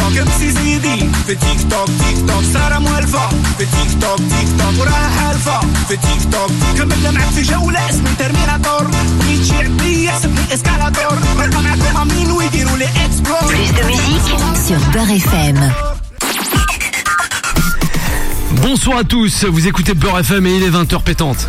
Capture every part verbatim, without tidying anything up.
توك امسي زيدي في تيك توك تيك توك سارة موالفة في تيك توك تيك توك وراها حالفة في تيك توك كملنا معك في جولة اسمي ترميناتور بغيت شي عبية سمي اسكالاتور نلقى معكم امين ويديروا لي اكسبلور. Plus de musique sur Beurre F M. Bonsoir à tous, vous écoutez Beurre F M et il est vingt heures pétantes.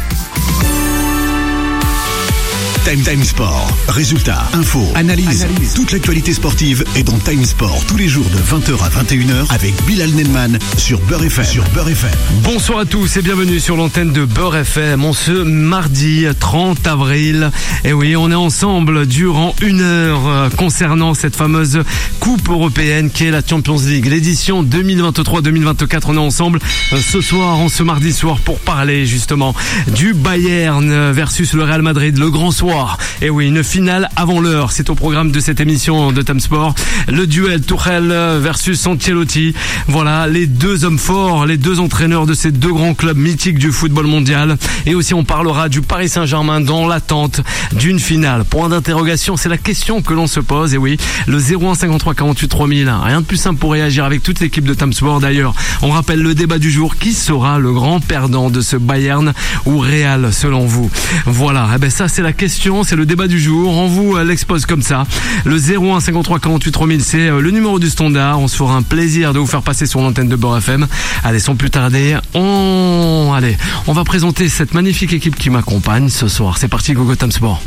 Time Time Sport. Résultats, infos, analyse. Analyse. Toute l'actualité sportive est dans Time Sport tous les jours de vingt heures à vingt et une heures avec Bilal Nenman sur Beurre F M. Sur Beurre F M. Bonsoir à tous et bienvenue sur l'antenne de Beurre F M. En ce mardi trente avril. Et oui, on est ensemble durant une heure concernant cette fameuse Coupe européenne qui est la Champions League. L'édition deux mille vingt-trois deux mille vingt-quatre. On est ensemble ce soir, en ce mardi soir, pour parler justement du Bayern versus le Real Madrid, le grand soir. Et oui, une finale avant l'heure, c'est au programme de cette émission de Time Sport. Le duel Tuchel versus Ancelotti. Voilà, les deux hommes forts, les deux entraîneurs de ces deux grands clubs mythiques du football mondial. Et aussi on parlera du Paris Saint-Germain dans l'attente d'une finale. Point d'interrogation, c'est la question que l'on se pose. Et oui, le zéro un cinquante-trois quarante-huit trois mille. Rien de plus simple pour réagir avec toute l'équipe de Time Sport. D'ailleurs, on rappelle le débat du jour. Qui sera le grand perdant de ce Bayern ou Real selon vous? Voilà, eh ben ça c'est la question. C'est le débat du jour, on vous l'expose comme ça. Le zéro un cinquante-trois quarante-huit trois mille, c'est le numéro du standard. On se fera un plaisir de vous faire passer sur l'antenne de Beurre F M. Allez, sans plus tarder, on... Allez, on va présenter cette magnifique équipe qui m'accompagne ce soir. C'est parti, Gogo Time Sport.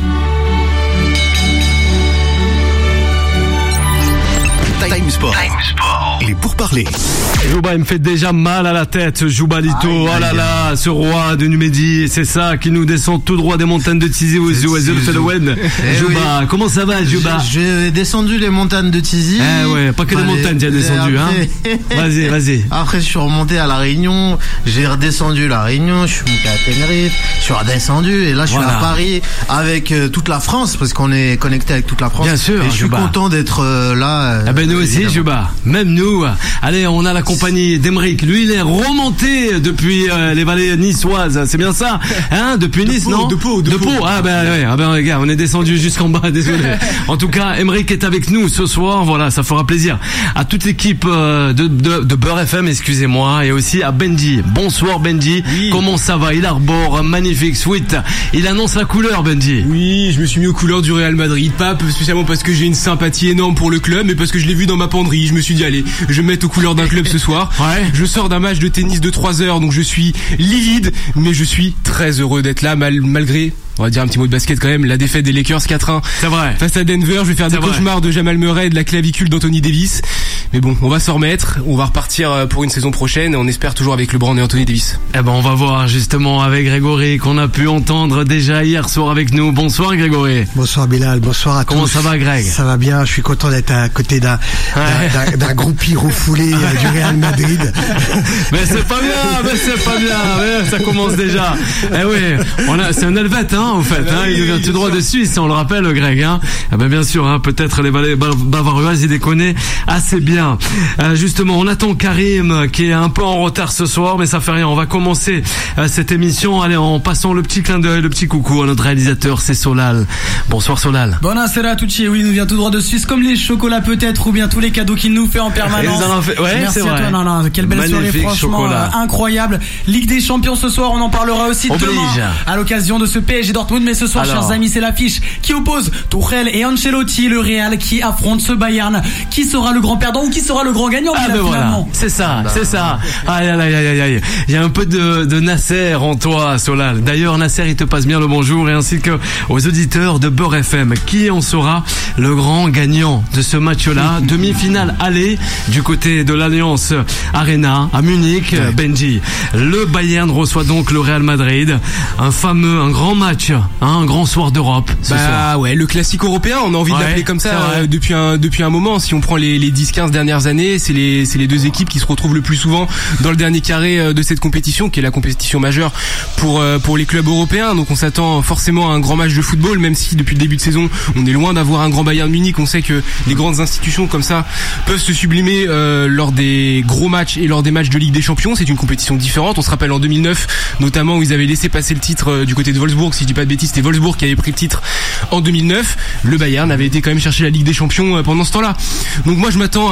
Time Sport. Time Sport. Et pour parler. Jouba, il me fait déjà mal à la tête, Joubalito. Oh là là, ce roi de Numédi, c'est ça qui nous descend tout droit des montagnes de Tizi aux yeux de Felowen. Jouba, oui. Comment ça va, Jouba? J'ai descendu les montagnes de Tizi. Eh ouais, pas que les montagnes, tu as descendu, après... hein. Vas-y, vas-y. Après, je suis remonté à La Réunion, j'ai redescendu La Réunion, je suis monté à Tenerife, je suis redescendu, et là, je voilà. suis à Paris avec euh, toute la France, parce qu'on est connecté avec toute la France. Bien sûr, et je suis Jouba. content d'être euh, là. Euh, ah ben nous aussi, Jouba. Même nous. Allez, on a la compagnie d'Emeric. Lui, il est remonté depuis euh, les vallées niçoises. C'est bien ça, hein? Depuis Nice, de non? De Pau, de, de Pau. Pau. Ah ben ouais. Ah ben regarde, on est descendu jusqu'en bas. Désolé. En tout cas, Emeric est avec nous ce soir. Voilà, ça fera plaisir à toute l'équipe euh, de, de de Beurre F M, excusez-moi, et aussi à Benji. Bonsoir Benji. Oui. Comment ça va? Il arbore un magnifique sweat. Il annonce la couleur, Benji. Oui, je me suis mis aux couleurs du Real Madrid. Pas spécialement parce que j'ai une sympathie énorme pour le club, mais parce que je l'ai vu dans ma penderie. Je me suis dit allez, je vais me mettre aux couleurs d'un club ce soir. Ouais. Je sors d'un match de tennis de trois heures, donc je suis livide, mais je suis très heureux d'être là, mal, malgré, on va dire un petit mot de basket quand même, la défaite des Lakers quatre un. C'est vrai. Face à Denver, je vais faire C'est des vrai. cauchemars de Jamal Murray et de la clavicule d'Anthony Davis. Mais bon, on va s'en remettre, on va repartir pour une saison prochaine, et on espère toujours avec LeBron et Anthony Davis. Eh ben, on va voir justement avec Grégory qu'on a pu entendre déjà hier soir avec nous. Bonsoir Grégory. Bonsoir Bilal, bonsoir à Comment tous. ça va Greg? Ça va bien, je suis content d'être à côté d'un, Ouais. d'un, d'un, d'un groupie refoulé euh, du Real Madrid. Mais c'est pas bien, mais c'est pas bien, mais ça commence déjà. Eh oui, on a, c'est un Helvète, hein, en fait, hein, il nous vient tout droit de Suisse, on le rappelle, Greg, hein. Eh ben, bien sûr, hein, peut-être les vallées bavaroises, il les connaît assez bien. Euh, justement, on attend Karim, qui est un peu en retard ce soir, mais ça fait rien, on va commencer euh, cette émission, allez, en passant le petit clin d'œil, le petit coucou à notre réalisateur, c'est Solal. Bonsoir Solal. Buonasera a tutti, oui, il nous vient tout droit de Suisse, comme les chocolats peut-être, ou bien tous les cadeaux qu'il nous fait en permanence. Fait... Ouais, merci c'est à vrai. toi, non, non, quelle belle magnifique soirée, franchement, euh, incroyable. Ligue des Champions ce soir, on en parlera aussi Oblige. demain, à l'occasion de ce P S G Dortmund, mais ce soir, Alors. chers amis, c'est l'affiche qui oppose Tuchel et Ancelotti, le Real qui affronte ce Bayern. Qui sera le grand perdant ou qui sera le grand gagnant? Ah ben voilà, c'est ça, c'est ça. Aïe aïe aïe aïe aïe. Il y a un peu de, de Nasser en toi, Solal. D'ailleurs, Nasser, il te passe bien le bonjour et ainsi que aux auditeurs de Beurre F M. Qui en sera le grand gagnant de ce match-là? Demi-finale aller du côté de l'Alliance Arena à Munich. Ouais. Benji, le Bayern reçoit donc le Real Madrid. Un fameux, un grand match, hein, un grand soir d'Europe ce bah soir. ouais, le classique européen, on a envie ouais, de l'appeler comme ça euh, depuis un depuis un moment. Si on prend les les dix quinze dernières années, c'est les c'est les deux équipes qui se retrouvent le plus souvent dans le dernier carré de cette compétition, qui est la compétition majeure pour pour les clubs européens. Donc on s'attend forcément à un grand match de football, même si depuis le début de saison, on est loin d'avoir un grand Bayern Munich. On sait que les grandes institutions comme ça peuvent se sublimer euh, lors des gros matchs et lors des matchs de Ligue des Champions. C'est une compétition différente. On se rappelle en deux mille neuf, notamment, où ils avaient laissé passer le titre euh, du côté de Wolfsburg. Si je dis pas de bêtises, c'était Wolfsburg qui avait pris le titre en deux mille neuf. Le Bayern avait été quand même chercher la Ligue des Champions euh, pendant ce temps-là. Donc moi, je m'attends à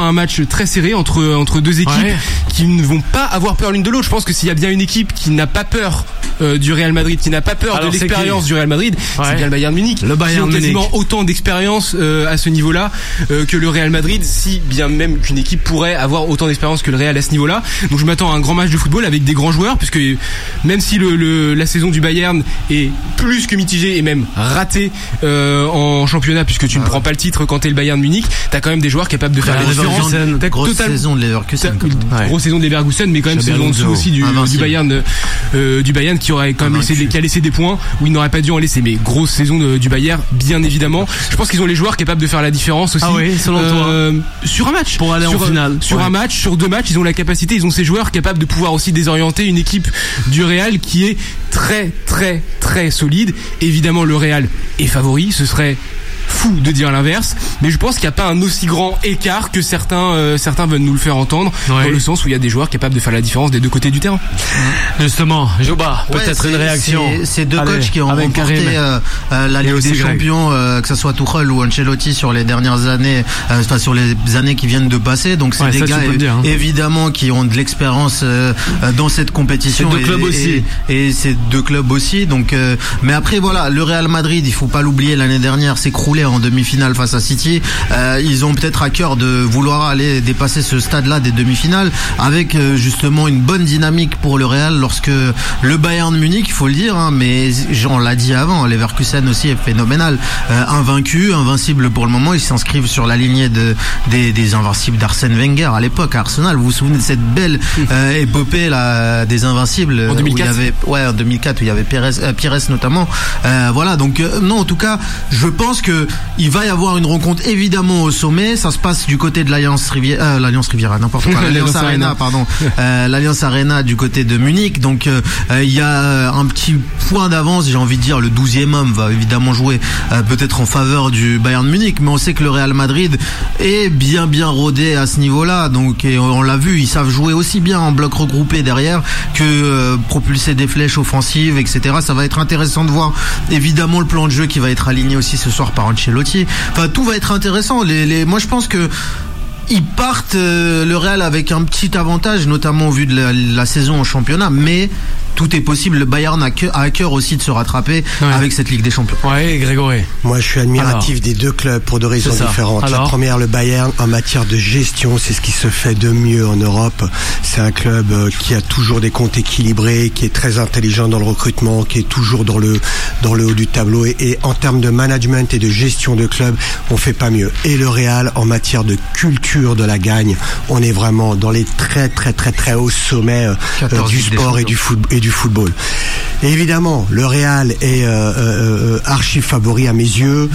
un match très serré entre entre deux équipes ouais. qui ne vont pas avoir peur l'une de l'autre. Je pense que s'il y a bien une équipe qui n'a pas peur euh, du Real Madrid, qui n'a pas peur Alors, de l'expérience du Real Madrid, ouais. c'est bien le Bayern Munich. Le Bayern Munich. Quasiment Munich. autant d'expérience euh, à ce niveau-là euh, que le Real Madrid, si bien même qu'une équipe pourrait avoir autant d'expérience que le Real à ce niveau-là. Donc je m'attends à un grand match de football avec des grands joueurs, puisque même si le, le la saison du Bayern est plus que mitigée et même ratée euh, en championnat, puisque tu ah, ne prends pas le titre quand t'es le Bayern Munich, t'as quand même des joueurs capables de faire la différence. T'as grosse total... saison de Leverkusen. Ouais. Grosse saison de Leverkusen, mais quand même saison en dessous aussi du, du Bayern, euh, du Bayern qui aurait quand même laissé des, qui a laissé des points où il n'aurait pas dû en laisser. Mais grosse saison de, du Bayern, bien évidemment. Je pense qu'ils ont les joueurs capables de faire la différence aussi. Ah oui, selon euh, toi. Sur un match. Pour aller sur, en finale. Sur ouais. un match, sur deux matchs, ils ont la capacité, ils ont ces joueurs capables de pouvoir aussi désorienter une équipe du Real qui est très, très, très solide. Évidemment, le Real est favori. Ce serait fou de dire l'inverse, mais je pense qu'il n'y a pas un aussi grand écart que certains euh, certains veulent nous le faire entendre, ouais. dans le sens où il y a des joueurs capables de faire la différence des deux côtés du terrain. Justement, Joba, ouais, peut-être une réaction. C'est, c'est deux Allez, coachs qui ont remporté euh, euh, la Ligue des Champions, euh, que ce soit Tuchel ou Ancelotti sur les dernières années, euh, enfin sur les années qui viennent de passer. Donc c'est ouais, des ça, gars dire, hein. évidemment qui ont de l'expérience euh, dans cette compétition. C'est deux clubs aussi. Et, et c'est deux clubs aussi. Donc, euh, mais après voilà, le Real Madrid, il faut pas l'oublier, l'année dernière s'est écroulé en demi-finale face à City. Euh, ils ont peut-être à cœur de vouloir aller dépasser ce stade-là des demi-finales avec euh, justement une bonne dynamique pour le Real lorsque le Bayern Munich, il faut le dire, hein, mais on l'a dit avant, Leverkusen aussi est phénoménal. Euh, invaincu, invincible pour le moment, ils s'inscrivent sur la lignée de, des, des invincibles d'Arsène Wenger à l'époque à Arsenal. Vous vous souvenez de cette belle euh, épopée là, des invincibles en deux mille quatre. Où il y avait, ouais, en deux mille quatre où il y avait Pires, euh, Pires notamment. Euh, voilà, donc euh, non, en tout cas, je pense que il va y avoir une rencontre évidemment au sommet. Ça se passe du côté de l'Alliance Riviera, euh, l'Alliance Riviera, n'importe quoi, l'Alliance Arena, pardon, euh, l'Alliance Arena du côté de Munich. Donc il euh, y a un petit point d'avance. J'ai envie de dire le douzième homme va évidemment jouer euh, peut-être en faveur du Bayern Munich, mais on sait que le Real Madrid est bien bien rodé à ce niveau-là. Donc et on l'a vu, ils savent jouer aussi bien en bloc regroupé derrière que euh, propulser des flèches offensives, et cetera. Ça va être intéressant de voir évidemment le plan de jeu qui va être aligné aussi ce soir par Ancelotti. Enfin, tout va être intéressant. Les, les, moi, je pense que ils partent euh, le Real avec un petit avantage, notamment au vu de la, la saison en championnat, mais tout est possible. Le Bayern a, que, a à cœur aussi de se rattraper ouais. avec cette Ligue des Champions. Ouais, Grégory. Moi, je suis admiratif Alors, des deux clubs pour deux raisons différentes. Alors, la première, le Bayern, en matière de gestion, c'est ce qui se fait de mieux en Europe. C'est un club qui a toujours des comptes équilibrés, qui est très intelligent dans le recrutement, qui est toujours dans le dans le haut du tableau. Et, et en termes de management et de gestion de club, on fait pas mieux. Et le Real, en matière de culture de la gagne, on est vraiment dans les très très très très hauts sommets euh, du sport et du foot et du football. Et évidemment, le Real est euh, euh, archi favori à mes yeux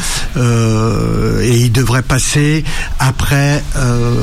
euh, et il devrait passer. Après, euh,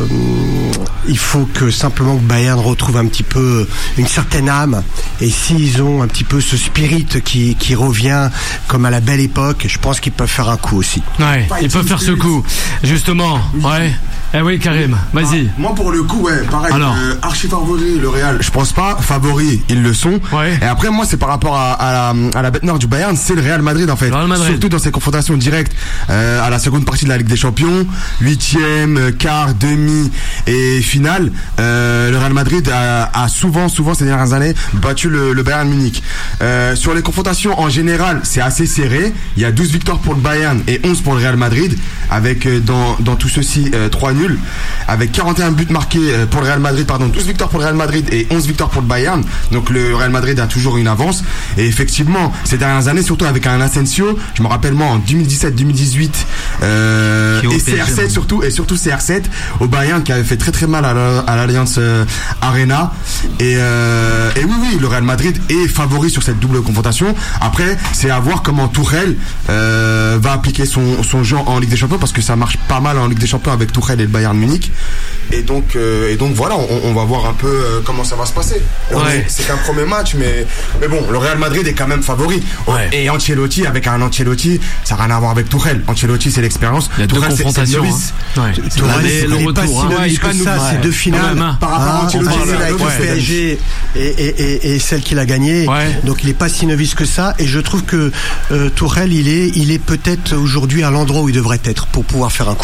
il faut que simplement que Bayern retrouve un petit peu une certaine âme. Et s'ils ont un petit peu ce spirit qui qui revient comme à la belle époque, je pense qu'ils peuvent faire un coup aussi. Ouais, ils peuvent faire ce coup, justement. Ouais. Eh oui, Karim, vas-y. Ah, moi, pour le coup, ouais, pareil. Euh, archi favori, le Real. Je pense pas. Favori, ils le sont. Ouais. Et après, moi, c'est par rapport à, à, la, à la bête noire du Bayern, c'est le Real Madrid, en fait. Real Madrid. Surtout dans ces confrontations directes euh, à la seconde partie de la Ligue des Champions, huitième, quart, demi et finale. Euh, le Real Madrid a, a souvent, souvent ces dernières années battu le, le Bayern Munich. Euh, sur les confrontations en général, c'est assez serré. Il y a douze victoires pour le Bayern et onze pour le Real Madrid, avec euh, dans dans tout ceci euh, trois nuls, avec quarante et un buts marqués pour le Real Madrid, pardon, douze victoires pour le Real Madrid et onze victoires pour le Bayern. Donc le Real Madrid a toujours une avance. Et effectivement, ces dernières années, surtout avec un Asensio, je me rappelle moi en deux mille dix-sept deux mille dix-huit euh, et C R sept surtout, et surtout C R sept au Bayern qui avait fait très très mal à, la, à l'Alliance euh, Arena. Et, euh, et oui oui, le Real Madrid est favori sur cette double confrontation. Après, c'est à voir comment Tuchel euh, va appliquer son, son jeu en Ligue des Champions, parce que ça marche pas mal en Ligue des Champions avec Tuchel et le Bayern Munich. Et donc, euh, et donc voilà, on, on va voir un peu euh, comment ça va se passer. Ouais. C'est qu'un premier match, mais, mais bon, le Real Madrid est quand même favori. Ouais. Et Ancelotti, avec un Ancelotti, ça n'a rien à voir avec Tuchel. Ancelotti, c'est l'expérience. Il y a deux Tuchel, confrontations. C'est, c'est hein. ouais. Tourelle, le retour. Pas si novice que ça, c'est deux finales. Même, hein. Par rapport à Ancelotti, ah, avec le P S G et, et, et, et celle qu'il a gagnée. Ouais. Donc il est pas si novice que ça. Et je trouve que euh, Tourelle, il est, il est peut-être aujourd'hui à l'endroit où il devrait être pour pouvoir faire un coup.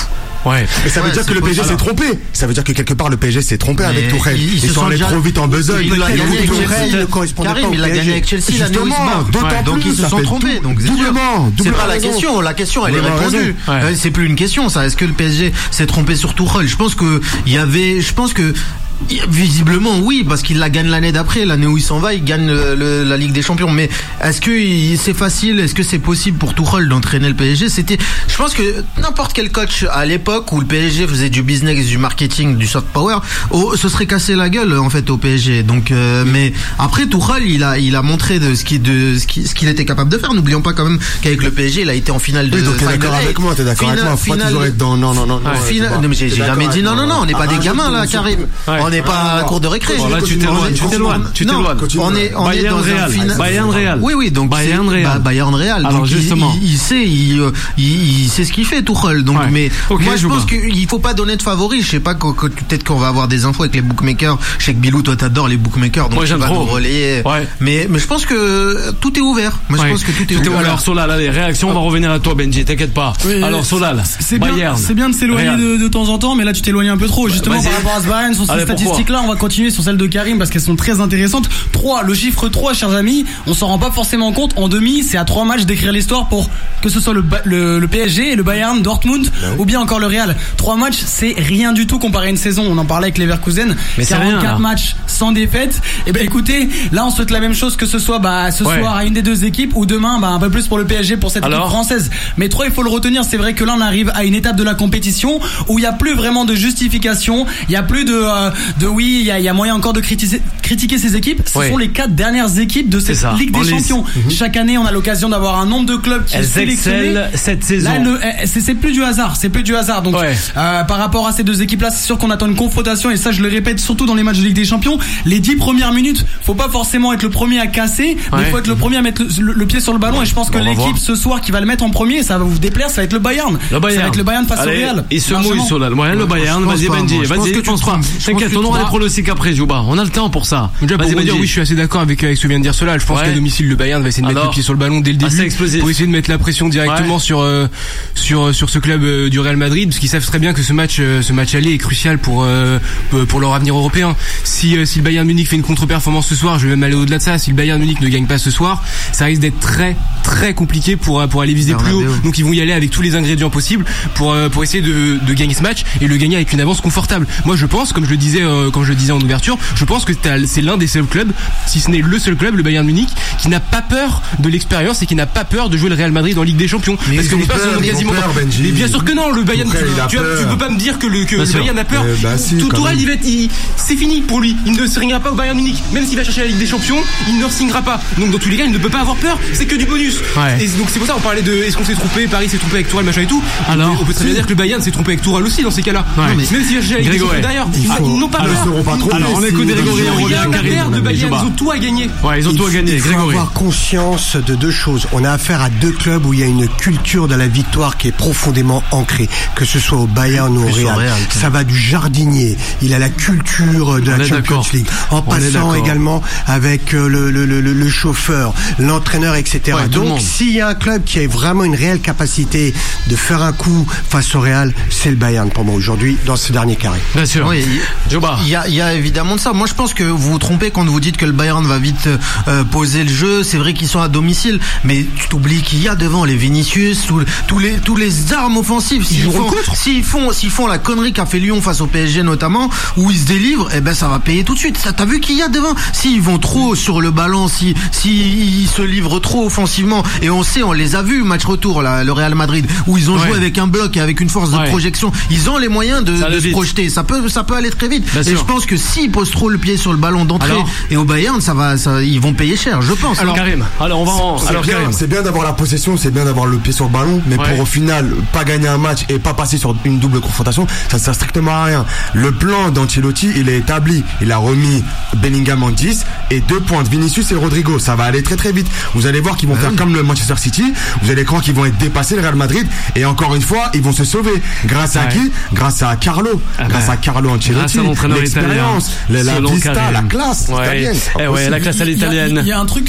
Ouais. Mais ça veut Ouais, dire que le P S G possible. s'est trompé. Ça veut dire que quelque part le P S G s'est trompé Mais avec Tourelle. ils- ils Ils, se sont sont allés déjà- trop vite en besogne. Il a Ils gagné ont avec dit Tourelle, Chelsea. ne correspondait Karim, pas au il a P S G. gagné avec Chelsea l'année où il se Justement, bat. d'autant Ouais. plus, Donc ils se ça sont fait trompés. dou- Donc c'est sûr. doublement, C'est doublement pas la raison. question. La question, elle est Doublement répondue. raison. Ouais. Euh, C'est plus une question, ça. Est-ce que le P S G s'est trompé sur Tuchel? Je pense que il y avait, je pense que visiblement oui, parce qu'il la gagne l'année d'après, l'année où il s'en va, il gagne le- le- la Ligue des Champions. Mais est-ce que il- c'est facile? Est-ce que c'est possible pour Tuchel d'entraîner le P S G? C'était, je pense que n'importe quel coach à l'époque où le P S G faisait du business, du marketing, du soft power, oh, se serait cassé la gueule en fait au P S G. Donc, euh, mais après Tuchel, il a, il a montré de ce qu'il de ce qu'il ce qu'il était capable de faire. N'oublions pas quand même qu'avec le P S G, il a été en finale de. Oui, donc t'es Final d'accord eight. avec moi, t'es d'accord avec Finale- moi. Faut pas finale- toujours être dans non, non, non, non. Ouais. ouais, Final- je sais pas. non, mais j'ai T'es j'ai d'accord jamais dit avec non, moi. non, non, on n'est pas Ah, des un gamins jeu là, de- Karim. Ouais. On n'est pas à la cour de récré. Bon, là, tu On t'éloignes, est- tu on- t'éloignes, tu non, t'éloignes. On est, on est Bayern dans un Real. final. Bayern Real. Oui, oui, donc Bayern c'est- Real. bah, Bayern Real. Alors, Donc, il- justement. il, il sait, il, euh, il, il sait ce qu'il fait, Tuchel. Donc, Ouais. mais Ok, moi, je Jouba. pense qu'il faut pas donner de favoris. Je sais pas, que- que- peut-être qu'on va avoir des infos avec les bookmakers. Je sais que Bilou, toi, t'adores les bookmakers, donc Moi, tu j'aime vas trop. nous relayer. Ouais. Mais, mais je pense que tout est ouvert. Moi, je Ouais. pense que tout est Tout est ouvert. Alors Solal, allez, réaction, on va revenir à toi Benji, t'inquiète pas. Oui, Alors Solal, c'est bien, Bayern. c'est bien de s'éloigner Real. de, de temps en temps, mais là tu t'éloignes un peu trop. Justement, vas-y. par rapport à ce Bayern, sur ces Allez, pourquoi statistiques-là, on va continuer sur celles de Karim parce qu'elles sont très intéressantes. trois, le chiffre trois, chers amis, on s'en rend pas forcément compte. En demi, c'est à trois matchs d'écrire l'histoire pour que ce soit le, Ba- le, le P S G, le Bayern, Dortmund ou bien encore le Real. Trois matchs, c'est rien du tout comparé à une saison. On en parlait avec Leverkusen. Mais c'est rien, quarante-quatre là. matchs sans défaite. Et ben écoutez, là on souhaite la même chose que ce soit bah, ce Ouais. soir à une des deux équipes ou demain bah, un peu plus pour le P S G pour cette Alors équipe française. Mais trois, il faut le retenir, c'est vrai que là on arrive à une étape de la compétition où il y a plus vraiment de justification, il y a plus de euh, de oui, il y a, il y a moyen encore de critiquer critiquer ces équipes. Ce Ouais. sont les quatre dernières équipes de cette C'est ça, Ligue en des lice. Champions. Mhm. Chaque année, on a l'occasion d'avoir un nombre de clubs qui est Elles sélectionné. excellent cette saison. Là, elles ne- elles- c'est c'est plus du hasard, c'est plus du hasard. Donc, Ouais. euh, par rapport à ces deux équipes-là, c'est sûr qu'on attend une confrontation et ça, je le répète, surtout dans les matchs de Ligue des Champions. Les dix premières minutes, faut pas forcément être le premier à casser, mais Ouais. faut être le premier à mettre le, le- le pied sur le ballon. Et je pense que Bon, on va voir. l'équipe ce soir qui va le mettre en premier, ça va vous déplaire, ça va être le Bayern. Le Bayern. Ça va être le Bayern face Allez, au Real. il se Largement. mouille Solal. Ouais, le Bayern, je pense vas-y pas, Benji, moi. Je pense vas-y, que je tu pense te pas. trompes. Je pense T'inquiète, que on tu aura te les pronostics après, Jouba. On a le temps pour ça. Déjà, pour Vas-y vous dire, Benji. oui, je suis assez d'accord avec, avec ce que vient de dire cela. Je pense Ouais. qu'à domicile, le Bayern va essayer de mettre Alors le pied sur le ballon dès le assez début explosif. pour essayer de mettre la pression directement Ouais. sur euh, sur sur ce club euh, du Real Madrid, parce qu'ils savent très bien que ce match euh, ce match aller est crucial pour euh, pour leur avenir européen. Si euh, si le Bayern Munich fait une contre-performance ce soir, je vais même aller au-delà de ça. Si le Bayern Munich ne gagne pas ce soir, ça risque d'être très très compliqué pour euh, pour aller viser plus haut. Bernabéu. Donc ils vont y aller avec tous les ingrédients possibles pour euh, pour essayer de de gagner ce match et le gagner avec une avance confortable. Moi, je pense, comme je le disais euh, comme je le disais en ouverture, je pense que t'as- c'est l'un des seuls clubs, si ce n'est le seul club, le Bayern Munich, qui n'a pas peur de l'expérience et qui n'a pas peur de jouer le Real Madrid en Ligue des Champions. Mais Parce ils que ont les passes peur, sont ils ont quasiment. peur, Benji. Mais bien sûr que non, le Bayern. Après, il a Tu, tu, peur. tu peux pas me dire que le, que Bien le sûr. Bayern a peur. Euh, bah si, Tout quand Tourelle, même. il va être, il- c'est fini pour lui. Il ne se signera pas au Bayern Munich. Même s'il va chercher la Ligue des Champions, il ne signera pas. Donc dans tous les cas, il ne peut pas avoir peur. C'est que du bonus. Ouais. Et donc c'est pour ça on parlait de est-ce qu'on s'est trompé, Paris s'est trompé avec Tourelle, machin et tout. Alors, on peut très bien si. dire que le Bayern s'est trompé avec Tourelle aussi dans ces cas-là. Ouais. Même s'il va chercher la Ligue des Grégory. Champions derrière, Il ah, faut- ils n'ont pas Alors, peur. ils seront pas trompés. Alors, on Si, écoute ils Grégory, vont on revient Rien à à Karim. perdre de Bayern, Jouba. ils ont tout à gagner. Ouais, ils ont Il tout à faut- gagner, Il faut Grégory. avoir conscience de deux choses. On a affaire à deux clubs où il y a une culture de la victoire qui est profondément ancrée, que ce soit au Bayern ou au Plus au Real. Real, Ça va du jardinier. Il a la culture de On la est Champions d'accord. League. En On est passant d'accord. également avec euh, le, le, le, le- le chauffeur, l'entraîneur, et cetera. Ouais, tout le Donc, monde. s'il y a un club qui a vraiment une réelle capacité de faire un coup face au Real, c'est le Bayern pour moi aujourd'hui dans ce dernier carré. Bien sûr. Oui, Jouba. il y a, il y a évidemment de ça. Moi, je pense que vous vous trompez quand vous dites que le Bayern va vite euh, poser le jeu. C'est vrai qu'ils sont à domicile, mais tu t'oublies qu'il y a devant les Vinicius, tous, tous les tous les armes offensives. S'ils joueront font, le contre. s'ils font, s'ils font la connerie qu'a fait Lyon face au P S G notamment, où ils se délivrent, eh ben ça va payer tout de suite. Ça, t'as vu qu'il y a devant. S'ils vont trop sur le ballon, si si ils se livrent trop offensivement, et on sait, on les a vus match retour là, le Real Madrid, où ils ont Ouais. joué avec un bloc et avec une force de Ouais. projection. Ils ont les moyens de, Ça de va se vite. projeter. Ça peut ça peut aller très vite. Bien et sûr. je pense que s'ils posent trop le pied sur le ballon d'entrée Alors et au Bayern, ça va, ça, ils vont payer cher, je pense. Alors, Karim. Alors, on va en. C'est Alors, bien, Karim. c'est bien d'avoir la possession, c'est bien d'avoir le pied sur le ballon, mais Ouais. pour au final pas gagner un match et pas passer sur une double confrontation, ça ne sert strictement à rien. Le plan d'Ancelotti, il est établi. Il a remis Bellingham en dix et deux pointes, Vinicius et Rodrigo. Ça va aller très très vite. Vous allez voir qu'ils vont faire comme le Manchester City. Vous allez croire qu'ils vont être dépassés, le Real Madrid, et encore une fois, ils vont se sauver. Grâce à Ouais. qui? Grâce à Carlo. Ah Grâce bah, à Carlo grâce Ancelotti. à l'entraîneur L'expérience, italien. la, la Selon vista, Karim. la classe Ouais. italienne. C'est pas Eh ouais, possible. la classe à Il y a- l'italienne. Il y a un truc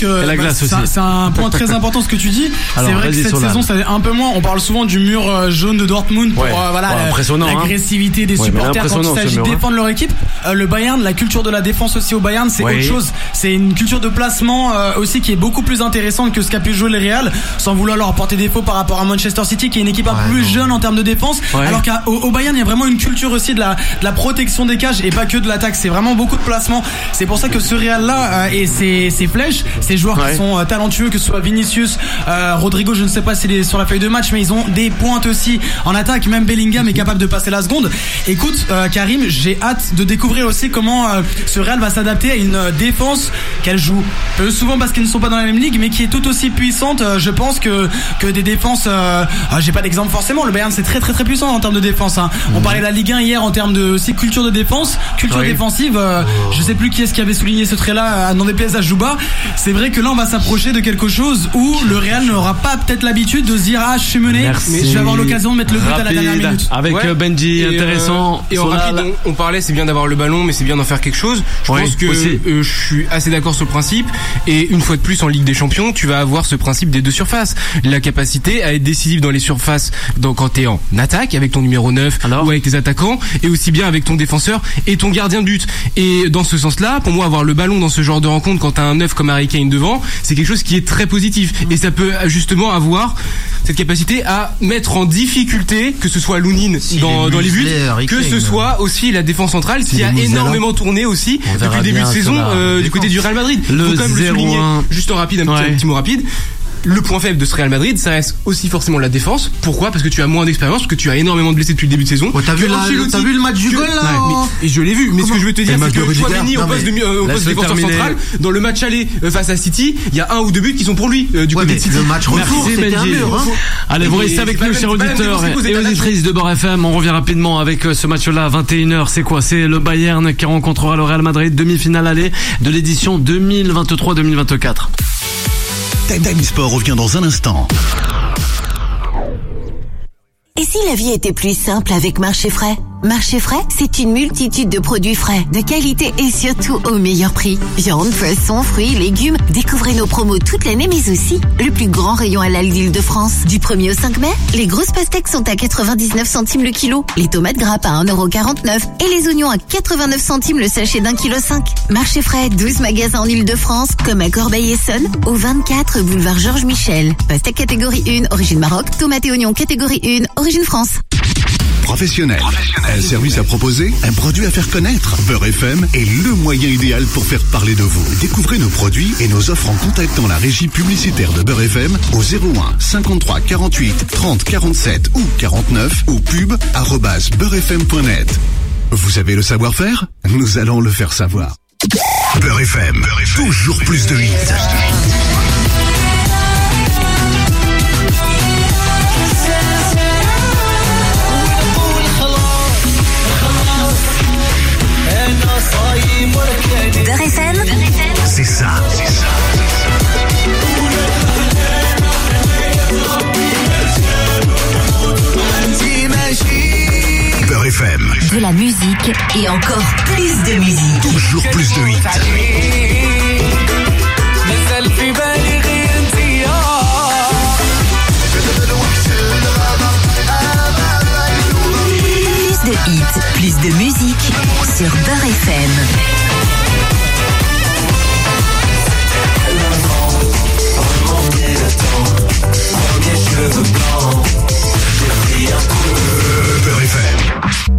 que la glace bah, aussi. C'est un point très important ce que tu dis. Alors, c'est vrai que cette Solal. saison, ça est un peu moins. On parle souvent du mur jaune de Dortmund pour ouais. euh, voilà ouais, la, l'agressivité des hein. supporters ouais, quand il s'agit de défendre leur équipe. Euh, le Bayern, la culture de la défense aussi au Bayern, c'est ouais. autre chose. C'est une culture de placement euh, aussi qui est beaucoup plus intéressante que ce qu'a pu jouer le Real, sans vouloir leur porter défaut par rapport à Manchester City, qui est une équipe un peu ouais, plus non. jeune en termes de défense. Ouais. Alors qu'au au Bayern, il y a vraiment une culture aussi de la, de la protection des cages et pas que de l'attaque. C'est vraiment beaucoup de placement. C'est pour ça que ce Real là euh, et ses, ses flèches, ces joueurs ouais. qui sont euh, talentueux, que ce soit Vinicius, euh, Rodrigo, je ne sais pas s'il est sur la feuille de match, mais ils ont des pointes aussi en attaque. Même Bellingham est capable de passer la seconde. Écoute, euh, Karim, j'ai hâte de découvrir aussi comment euh, ce Real va s'adapter à une euh, défense qu'elle joue peu souvent parce qu'ils ne sont pas dans la même ligue, mais qui est tout aussi puissante. Euh, je pense que que des défenses. Euh, euh, j'ai pas d'exemple forcément. Le Bayern c'est très très très puissant en termes de défense. Hein. Mmh. On parlait de la Ligue un hier en termes de aussi culture de défense, culture oui. défensive. Euh, oh. Je sais plus qui est-ce qui avait souligné ce trait-là. N'en déplaise à Jouba. C'est vrai que là on va s'approcher de quelque chose où le Real n'aura pas peut-être l'habitude de se dire ah je suis mené, Merci. mais je vais avoir l'occasion de mettre le but Rapide. à la dernière minute. Avec ouais. Benji, et intéressant. Euh, et en rapide, on, on parlait, c'est bien d'avoir le ballon, mais c'est bien d'en faire quelque chose. Je oui, pense que euh, je suis assez d'accord sur le principe. Et une fois de plus en Ligue des Champions, tu vas avoir ce principe des deux surfaces. La capacité à être décisif dans les surfaces, donc quand t'es en attaque avec ton numéro neuf Alors ou avec tes attaquants, et aussi bien avec ton défenseur et ton gardien de but. Et dans ce sens-là, pour moi, avoir le ballon dans ce genre de rencontre quand t'as un neuf comme Harry Kane devant, c'est quelque chose qui est très positif. Et ça peut justement avoir cette capacité à mettre en difficulté, que ce soit Lounine si dans, les dans les buts, que ce soit aussi la défense centrale si qui a énormément tourné aussi depuis le début de saison euh, du côté du Real Madrid. Le Faut quand même le souligner. Juste en rapide, un petit, ouais. un petit mot rapide. Le point faible de ce Real Madrid, ça reste aussi forcément la défense. Pourquoi ? Parce que tu as moins d'expérience, parce que tu as énormément de blessés depuis le début de saison. Oh, t'as, vu la, t'as vu le match du goal là ouais, mais, et je l'ai vu, mais Comment ce que je veux te dire, c'est que Chouameni au poste de, euh, au poste de défenseur central, dans le match aller euh, face à City, il y a un ou deux buts qui sont pour lui euh, du ouais, côté de City. Le match retour, c'était un mur. Hein. Allez, vous restez avec nous, chers auditeurs et auditrices de Beurre F M. On revient rapidement avec ce match-là à vingt et une heures. C'est quoi ? C'est le Bayern qui rencontrera le Real Madrid, demi-finale aller de l'édition deux mille vingt-trois deux mille vingt-quatre. Time Sport revient dans un instant. Et si la vie était plus simple avec Marché Frais ? Marché Frais, c'est une multitude de produits frais, de qualité et surtout au meilleur prix. Viande, poissons, fruits, légumes. Découvrez nos promos toute l'année, mais aussi le plus grand rayon halal d'Île-de-France. Du premier au cinq mai, les grosses pastèques sont à quatre-vingt-dix-neuf centimes le kilo, les tomates grappes à un euro quarante-neuf et les oignons à quatre-vingt-neuf centimes le sachet d'un kilo cinq. Marché Frais, douze magasins en Île-de-France, comme à Corbeil-Essonnes, au vingt-quatre boulevard Georges Michel. Pastèque catégorie un, origine Maroc, tomates et oignons catégorie un, origine France. Professionnel. Un service à proposer, un produit à faire connaître. Beurre F M est le moyen idéal pour faire parler de vous. Découvrez nos produits et nos offres en contactant la régie publicitaire de Beurre F M au zéro un cinquante-trois quarante-huit trente quarante-sept ou quarante-neuf ou pub arobase beurrefm point net. Vous avez le savoir-faire ? Nous allons le faire savoir. Beurre F M, toujours plus de hits. Beurre F M, c'est ça, c'est ça. Beurre F M. De la musique et encore plus de musique. Toujours plus de hits. Plus de hits, plus de musique sur Beurre F M. Beurre F M.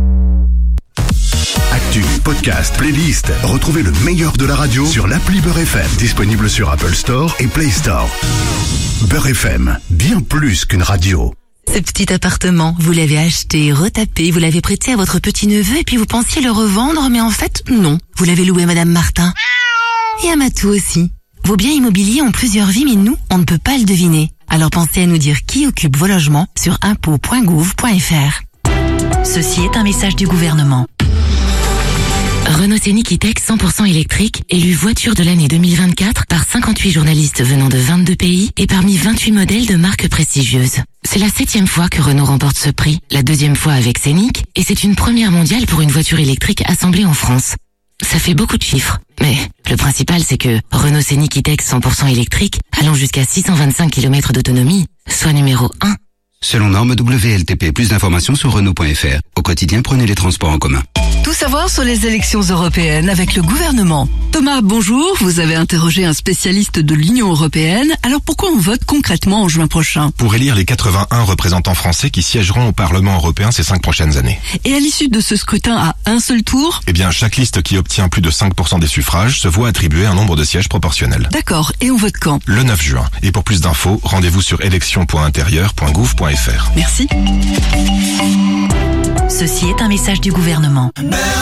Actu, podcast, playlist. Retrouvez le meilleur de la radio sur l'appli Beurre F M. Disponible sur Apple Store et Play Store. Beurre F M, bien plus qu'une radio. Ce petit appartement, vous l'avez acheté, retapé, vous l'avez prêté à votre petit-neveu et puis vous pensiez le revendre, mais en fait, non. Vous l'avez loué à Madame Martin. Et à Matou aussi. Vos biens immobiliers ont plusieurs vies, mais nous, on ne peut pas le deviner. Alors pensez à nous dire qui occupe vos logements sur impôts point gouv point f r. Ceci est un message du gouvernement. Renault Scénic E-Tech cent pour cent électrique, élu voiture de l'année deux mille vingt-quatre par cinquante-huit journalistes venant de vingt-deux pays et parmi vingt-huit modèles de marques prestigieuses. C'est la septième fois que Renault remporte ce prix, la deuxième fois avec Scénic, et c'est une première mondiale pour une voiture électrique assemblée en France. Ça fait beaucoup de chiffres. Mais le principal, c'est que Renault Scénic E-Tech cent pour cent électrique, allant jusqu'à six cent vingt-cinq kilomètres d'autonomie, soit numéro un. Selon norme W L T P, plus d'informations sur Renault point F R. Au quotidien, prenez les transports en commun. Tout savoir sur les élections européennes avec le gouvernement. Thomas, bonjour. Vous avez interrogé un spécialiste de l'Union européenne. Alors pourquoi on vote concrètement en juin prochain? Pour élire les quatre-vingt-un représentants français qui siégeront au Parlement européen ces cinq prochaines années. Et à l'issue de ce scrutin à un seul tour? Eh bien, chaque liste qui obtient plus de cinq pour cent des suffrages se voit attribuer un nombre de sièges proportionnel. D'accord. Et on vote quand? Le neuf juin. Et pour plus d'infos, rendez-vous sur élections point intérieur point gouv point F R. Merci. Ceci est un message du gouvernement.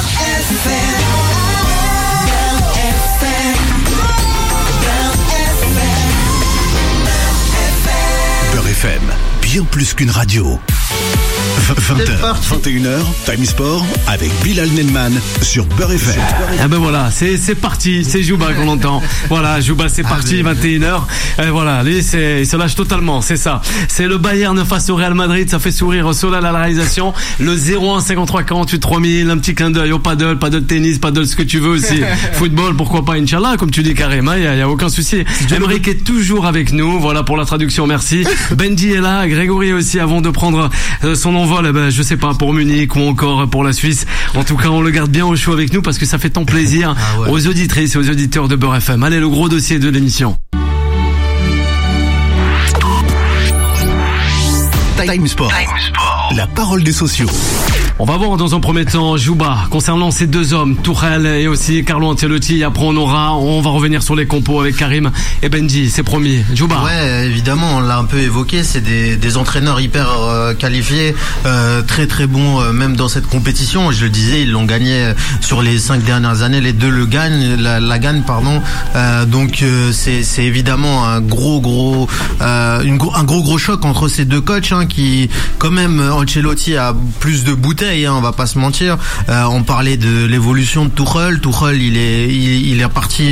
Beurre F M, bien plus qu'une radio. vingt heures, vingt et une heures, Time Sport avec Bilal Nenman sur Beurre F M. Ah ben voilà, c'est c'est parti, c'est Jouba qu'on entend. Voilà, Jouba c'est parti, vingt et une heures. Et voilà, lui c'est il se lâche totalement, c'est ça. C'est le Bayern face au Real Madrid, ça fait sourire Solal à la réalisation. Le zéro un cinquante-trois quarante-huit trois mille, un petit clin d'œil au paddle, paddle tennis, paddle ce que tu veux aussi. Football, pourquoi pas, Inch'Allah, comme tu dis Karim, il y, y a aucun souci. Emeric est toujours avec nous, voilà pour la traduction, merci. Benji est là, Grégory aussi avant de prendre son envol. Eh ben, je sais pas, pour Munich ou encore pour la Suisse. En tout cas, on le garde bien au chaud avec nous parce que ça fait tant plaisir ah ouais. aux auditrices et aux auditeurs de Beurre F M. Allez, le gros dossier de l'émission. Time Sport. Time Sport. La parole des sociaux. On va voir dans un premier temps Jouba concernant ces deux hommes, Tuchel et aussi Carlo Ancelotti. Après on aura, on va revenir sur les compos avec Karim et Benji, c'est promis. Jouba. Ouais, évidemment, on l'a un peu évoqué, c'est des, des entraîneurs hyper euh, qualifiés, euh, très très bons euh, même dans cette compétition. Je le disais, ils l'ont gagné sur les cinq dernières années, les deux le gagnent, la, la gagnent pardon. Euh, donc euh, c'est c'est évidemment un gros gros euh, une, un gros gros choc entre ces deux coachs hein, qui quand même Ancelotti a plus de bouteilles. Hein, on va pas se mentir. Euh, on parlait de l'évolution de Tuchel. Tuchel, il est, il, il est parti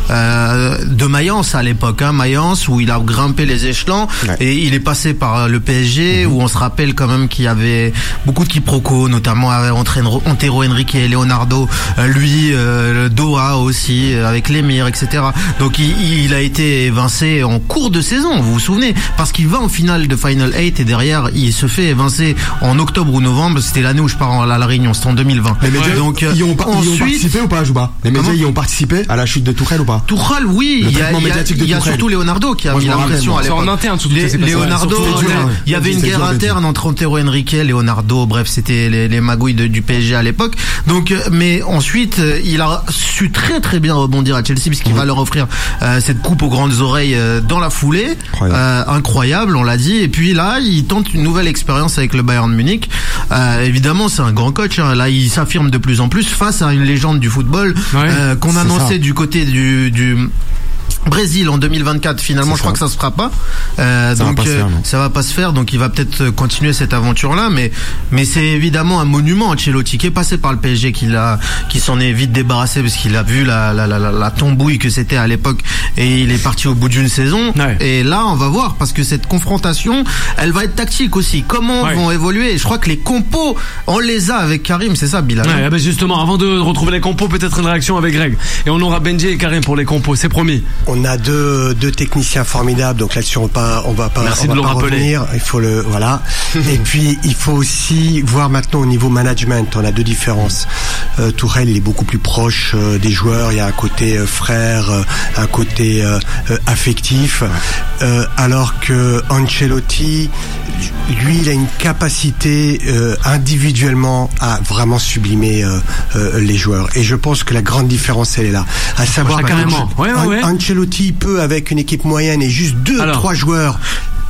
euh, de Mayence à l'époque, hein, Mayence où il a grimpé les échelons ouais. et il est passé par le P S G mmh. où on se rappelle quand même qu'il y avait beaucoup de quiproquos, notamment entre Antero Henrique et Leonardo. Euh, lui, euh, Doha aussi avec l'émir, et cetera. Donc il, il a été évincé en cours de saison. Vous vous souvenez, parce qu'il va en finale de Final huit et derrière il se fait évincer en octobre ou novembre. C'était l'année où je pars à la Réunion, c'était en deux mille vingt. Les médias, donc, ils, ont par- ensuite, ils ont participé ou pas, Jouba? Les médias, ils ont participé à la chute de Tuchel ou pas? Tuchel, oui. Le il y a, médiatique il y a, de il y a surtout Leonardo qui a mis la pression à l'époque. C'est en interne, surtout. Les, Leonardo, il y avait une guerre interne entre Antero Henrique et Leonardo. Bref, c'était les, les magouilles de, du P S G à l'époque. Donc, mais ensuite, il a su très très bien rebondir à Chelsea puisqu'il mmh. va leur offrir euh, cette coupe aux grandes oreilles euh, dans la foulée. Incroyable. Euh, incroyable, on l'a dit. Et puis là, il tente une nouvelle expérience avec le Bayern Munich. Euh, évidemment, c'est un grand coach. Hein. Là, il s'affirme de plus en plus face à une légende du football ouais, euh, qu'on annonçait ça. du côté du, du Brésil en deux mille vingt-quatre. Finalement, je crois que ça se fera pas. Euh, ça donc va pas euh, faire, ça va pas se faire. Donc, il va peut-être continuer cette aventure-là. Mais, mais c'est évidemment un monument. Ancelotti qui est passé par le P S G, qui l'a, qui s'en est vite débarrassé parce qu'il a vu la, la, la, la, la tambouille que c'était à l'époque et il est parti au bout d'une saison. Ouais. Et là, on va voir parce que cette confrontation, elle va être tactique aussi. Comment ouais. vont évoluer? Je crois que les compos, on les a avec Karim. C'est ça, Bilal. Ouais, ben justement, avant de retrouver les compos, peut-être une réaction avec Greg. Et on aura Benji et Karim pour les compos. C'est promis. On a deux, deux techniciens formidables, donc là-dessus on va pas, on va pas, Merci on va de pas le revenir. Il faut le, voilà. Et puis il faut aussi voir maintenant au niveau management, on a deux différences. Euh, Tuchel, il est beaucoup plus proche euh, des joueurs. Il y a un côté euh, frère, euh, un côté euh, euh, affectif, euh, alors que Ancelotti, lui, il a une capacité euh, individuellement à vraiment sublimer euh, euh, les joueurs. Et je pense que la grande différence, elle est là. À savoir, bah, carrément. Ouais, ouais, ouais. Ancelotti peut, avec une équipe moyenne et juste deux, Alors. trois joueurs,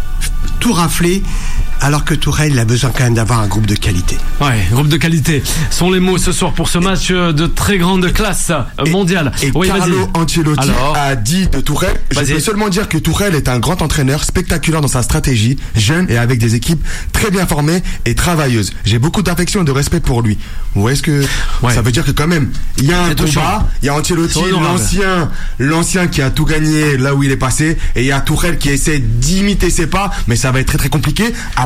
tout rafler. Alors que Tuchel, il a besoin quand même d'avoir un groupe de qualité. Ouais, groupe de qualité. Sont les mots ce soir pour ce match de très grande classe mondiale. Et, et oui, Carlo vas-y. Ancelotti Alors. a dit de Tuchel, je vas-y. peux seulement dire que Tuchel est un grand entraîneur, spectaculaire dans sa stratégie, jeune et avec des équipes très bien formées et travailleuses. J'ai beaucoup d'affection et de respect pour lui. Vous voyez ce que ouais. ça veut dire que quand même, il y a un combat, il y a Ancelotti, l'ancien, l'ancien qui a tout gagné là où il est passé, et il y a Tuchel qui essaie d'imiter ses pas, mais ça va être très très compliqué.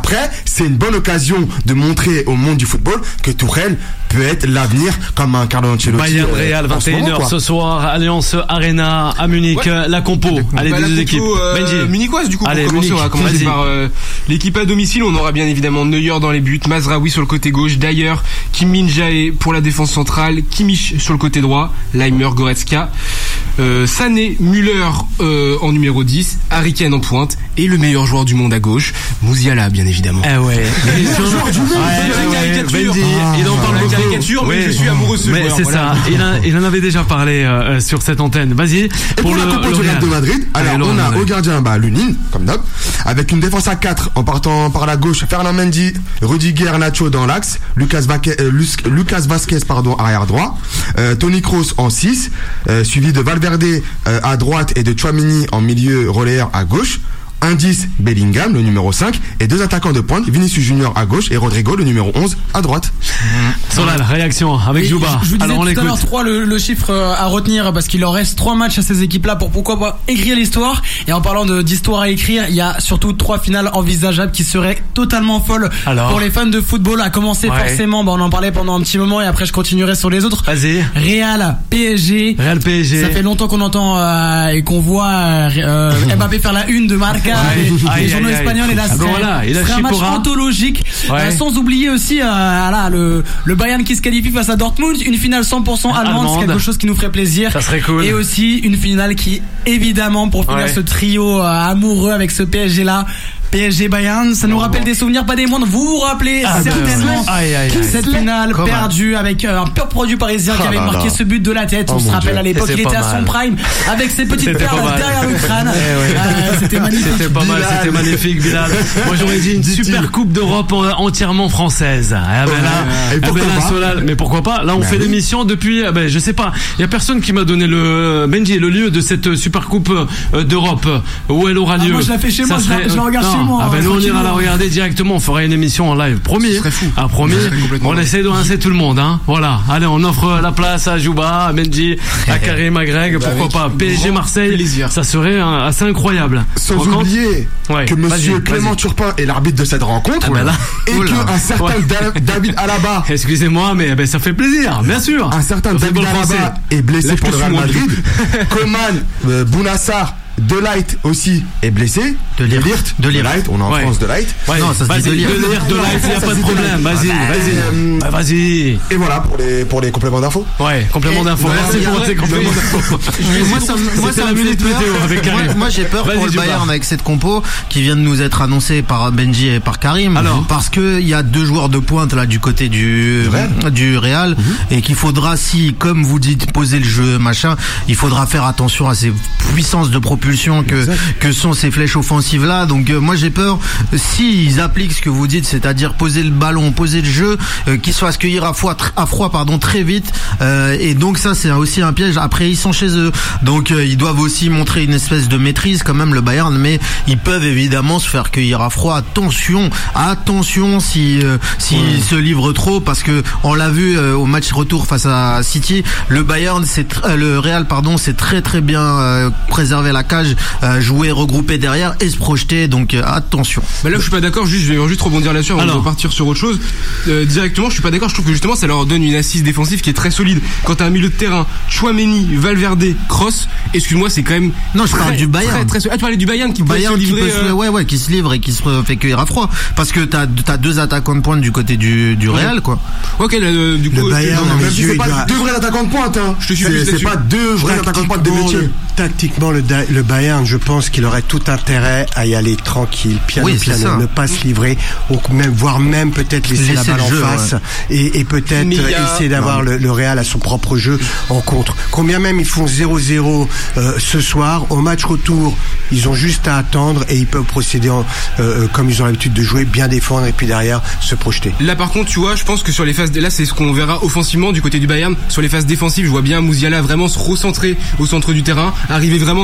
Après, c'est une bonne occasion de montrer au monde du football que Tuchel peut être l'avenir comme un Carlo Ancelotti. Bayern Real, vingt et une heures ce soir, Allianz Arena à Munich, ouais. La compo. Allez, bah, les la deux compo, équipes. Euh, Benji. Munichoise, du coup, Allez, pour commencer, Munich. on va commencer Vas-y. par euh, l'équipe à domicile. On aura bien évidemment Neuer dans les buts, Mazraoui sur le côté gauche, Dyer, Kim Min-jae pour la défense centrale, Kimmich sur le côté droit, Leimer, Goretzka, euh, Sané, Müller euh, en numéro dix, Harry Kane en pointe et le meilleur joueur du monde à gauche, Musiala, bien évidemment. Eh ouais. Le meilleur joueur du monde. Ouais, La caricature. Benji, Ah, il en parle la beaucoup. caricature, mais Oui. je suis amoureux de ce Mais joueur. c'est voilà. ça. Il, a, il en avait déjà parlé euh, sur cette antenne. Vas-y. Et pour, Pour, la le, compo le du Real Real de Madrid, alors Allez, on a Laurent, au gardien bah, Lunin, comme d'hab, avec une défense à quatre en partant par la gauche, Fernand Mendy, Rudiger, Nacho dans l'axe, Lucas, Vaque- euh, Lus- Lucas Vasquez pardon, arrière droit, euh, Toni Kroos en six, euh, suivi de Valverde euh, à droite et de Tchouaméni en milieu relayeur à gauche. Un dix, Bellingham, le numéro cinq, et deux attaquants de pointe, Vinicius Junior à gauche et Rodrigo, le numéro onze, à droite. Solal, réaction avec Et Jouba. Je vous disais Alors on tout à l'écoute. l'heure trois le, le chiffre euh, à retenir parce qu'il leur reste trois matchs à ces équipes-là pour pourquoi pas écrire l'histoire. Et en parlant de d'histoire à écrire, il y a surtout trois finales envisageables qui seraient totalement folles Alors pour les fans de football. À commencer Ouais. forcément, bah on en parlait pendant un petit moment et après je continuerai sur les autres. Vas-y. Real, P S G. Real P S G. Ça fait longtemps qu'on entend euh, et qu'on voit euh, euh, Mbappé faire la une de Marca, Ouais. les, Aïe, les journaux aïe, aïe. espagnols et là, Ah ben serait, voilà, il a serait un match Chipora. anthologique. Ouais. Euh, sans oublier aussi euh, là, le, le Bayern qui se qualifie face à Dortmund, une finale cent pour cent allemande, Allemande. c'est quelque chose qui nous ferait plaisir. Ça serait cool. Et aussi une finale qui, évidemment, pour finir Ouais. ce trio euh, amoureux avec ce P S G là. P S G Bayern, ça nous rappelle des souvenirs pas des moindres. Vous vous rappelez Ah, certainement ben, aïe, aïe, aïe. cette finale Comment perdue avec euh, un pur produit parisien qui Ah avait là marqué là. ce but de la tête. Oh On se mon rappelle Dieu. à l'époque, C'était il était pas à son mal. prime avec ses petites C'était pas perles mal. derrière le crâne. Eh ouais. Euh, C'était magnifique. C'était pas mal, Bilal. c'était magnifique, Bilal. Moi j'aurais dit une super coupe d'Europe euh, entièrement française. Ah ben là, Et ah ben pourquoi là, pas Solal, mais pourquoi pas? Là on Ben fait oui. l'émission depuis, euh, ben je sais pas. Il y a personne qui m'a donné le Benji le lieu de cette super coupe euh, d'Europe où elle aura Ah, lieu. moi, je la fais chez Ça moi, je la- serait- je la regarde Non. chez moi, Ah ben hein, nous on ira tranquillement. la regarder directement. On fera une émission en live, promis. Ce serait fou. Ah promis. Ce serait complètement On fou. essaie de rincer tout le monde, hein. Voilà. Allez, on offre la place à Jouba, à Benji, à Karim, à Greg. Bah, Pourquoi avec pas? P S G grand Marseille. plaisir. Ça serait euh, assez incroyable. Sans Par contre- oublier Ouais, que vas-y, monsieur Clément vas-y. Turpin est l'arbitre de cette rencontre, Ah ben là. et Oula. qu'un certain Ouais. Da- David Alaba, Excusez-moi, mais ben, ça fait plaisir, bien sûr. un certain Au David football Alaba français. est blessé Là, je pour te le Real suis, moi, Madrid. Coman, euh, Bounassar, Delight aussi est blessé. De Ligt. De Ligt, on est en Ouais. France, Delight. Ouais, Non, ça se vas-y, dit de lire. de lire, de Non, live, ça, il n'y a ça pas se de dit de problème. live. Vas-y, Ah, vas-y. euh, Bah, vas-y. Et voilà pour les, pour les compléments d'infos. Ouais, complément Et- d'info. Ouais, Merci il y a- pour tes compléments d'info. Moi, ça, me- moi, C'était ça la me fait minute peur. météo avec Karim. Moi, moi, j'ai peur Vas-y, pour le Jouba. Bayern avec cette compo qui vient de nous être annoncée par Benji et par Karim. Alors parce que il y a deux joueurs de pointe là du côté du Real. du Real et qu'il faudra, si comme vous dites, poser le jeu machin, il faudra faire attention à ces puissances de propulsion que que sont ces flèches offensives là. Donc euh, moi j'ai peur si ils appliquent ce que vous dites, c'est-à-dire poser le ballon, poser le jeu, euh, qu'ils se fassent cueillir à froid, tr- à froid pardon très vite. Euh, et donc ça c'est aussi un piège. Après ils sont chez eux, donc euh, ils doivent aussi montrer une espèce de maîtrise quand même le Bayern, mais ils peuvent évidemment se faire cueillir à froid. Attention, attention si euh, s'ils se livrent trop, parce que on l'a vu euh, au match retour face à City, le Bayern c'est tr- euh, le Real pardon c'est très très bien euh, préserver la cage, euh, jouer regroupé derrière et se projeter. Donc euh, attention. Bah là je suis pas d'accord, juste je vais juste rebondir là-dessus avant de Alors. repartir sur autre chose. Euh, directement, je suis pas d'accord, je trouve que justement ça leur donne une assise défensive qui est très solide. Quand t'as un milieu de terrain, Tchouaméni, Valverde, Kroos, excuse-moi, c'est quand même Non, je parle très, du Bayern. Très, très solide. Ah, tu parlais du Bayern qui peut Bayern se qui livrer peut se, euh, ouais ouais qui se livre et qui se fait cueillir à froid, parce que t'as t'as deux attaquants de pointe du côté du du Real quoi. OK, là, euh, du coup Le euh, Bayern, non, non, mais même si Dieu, c'est il pas doit- Deux vrais attaquants de pointe, hein. Je te suis C'est- plus C'est là-dessus. pas deux vrais attaquants de pointe de Tactiquement, métier. le, tactiquement, le, Da- le Bayern, je pense qu'il aurait tout intérêt à y aller tranquille, piano Oui, c'est ça. piano, ne pas se livrer, ou même, voire même peut-être laisser, Laisser la balle le en jeu, face ouais. et, et peut-être Mais il y a- essayer d'avoir le, le Real à son propre jeu en contre. Combien même ils font zéro zéro euh, ce soir, au match retour, ils ont juste à attendre et ils peuvent procéder en, euh, comme ils ont l'habitude de jouer, bien défendre et puis derrière se projeter. Là par contre tu vois je pense que sur les phases là c'est ce qu'on verra offensivement du côté du Bayern. Sur les phases défensives je vois bien Musiala vraiment se recentrer au centre du terrain, arriver vraiment dans un rôle plus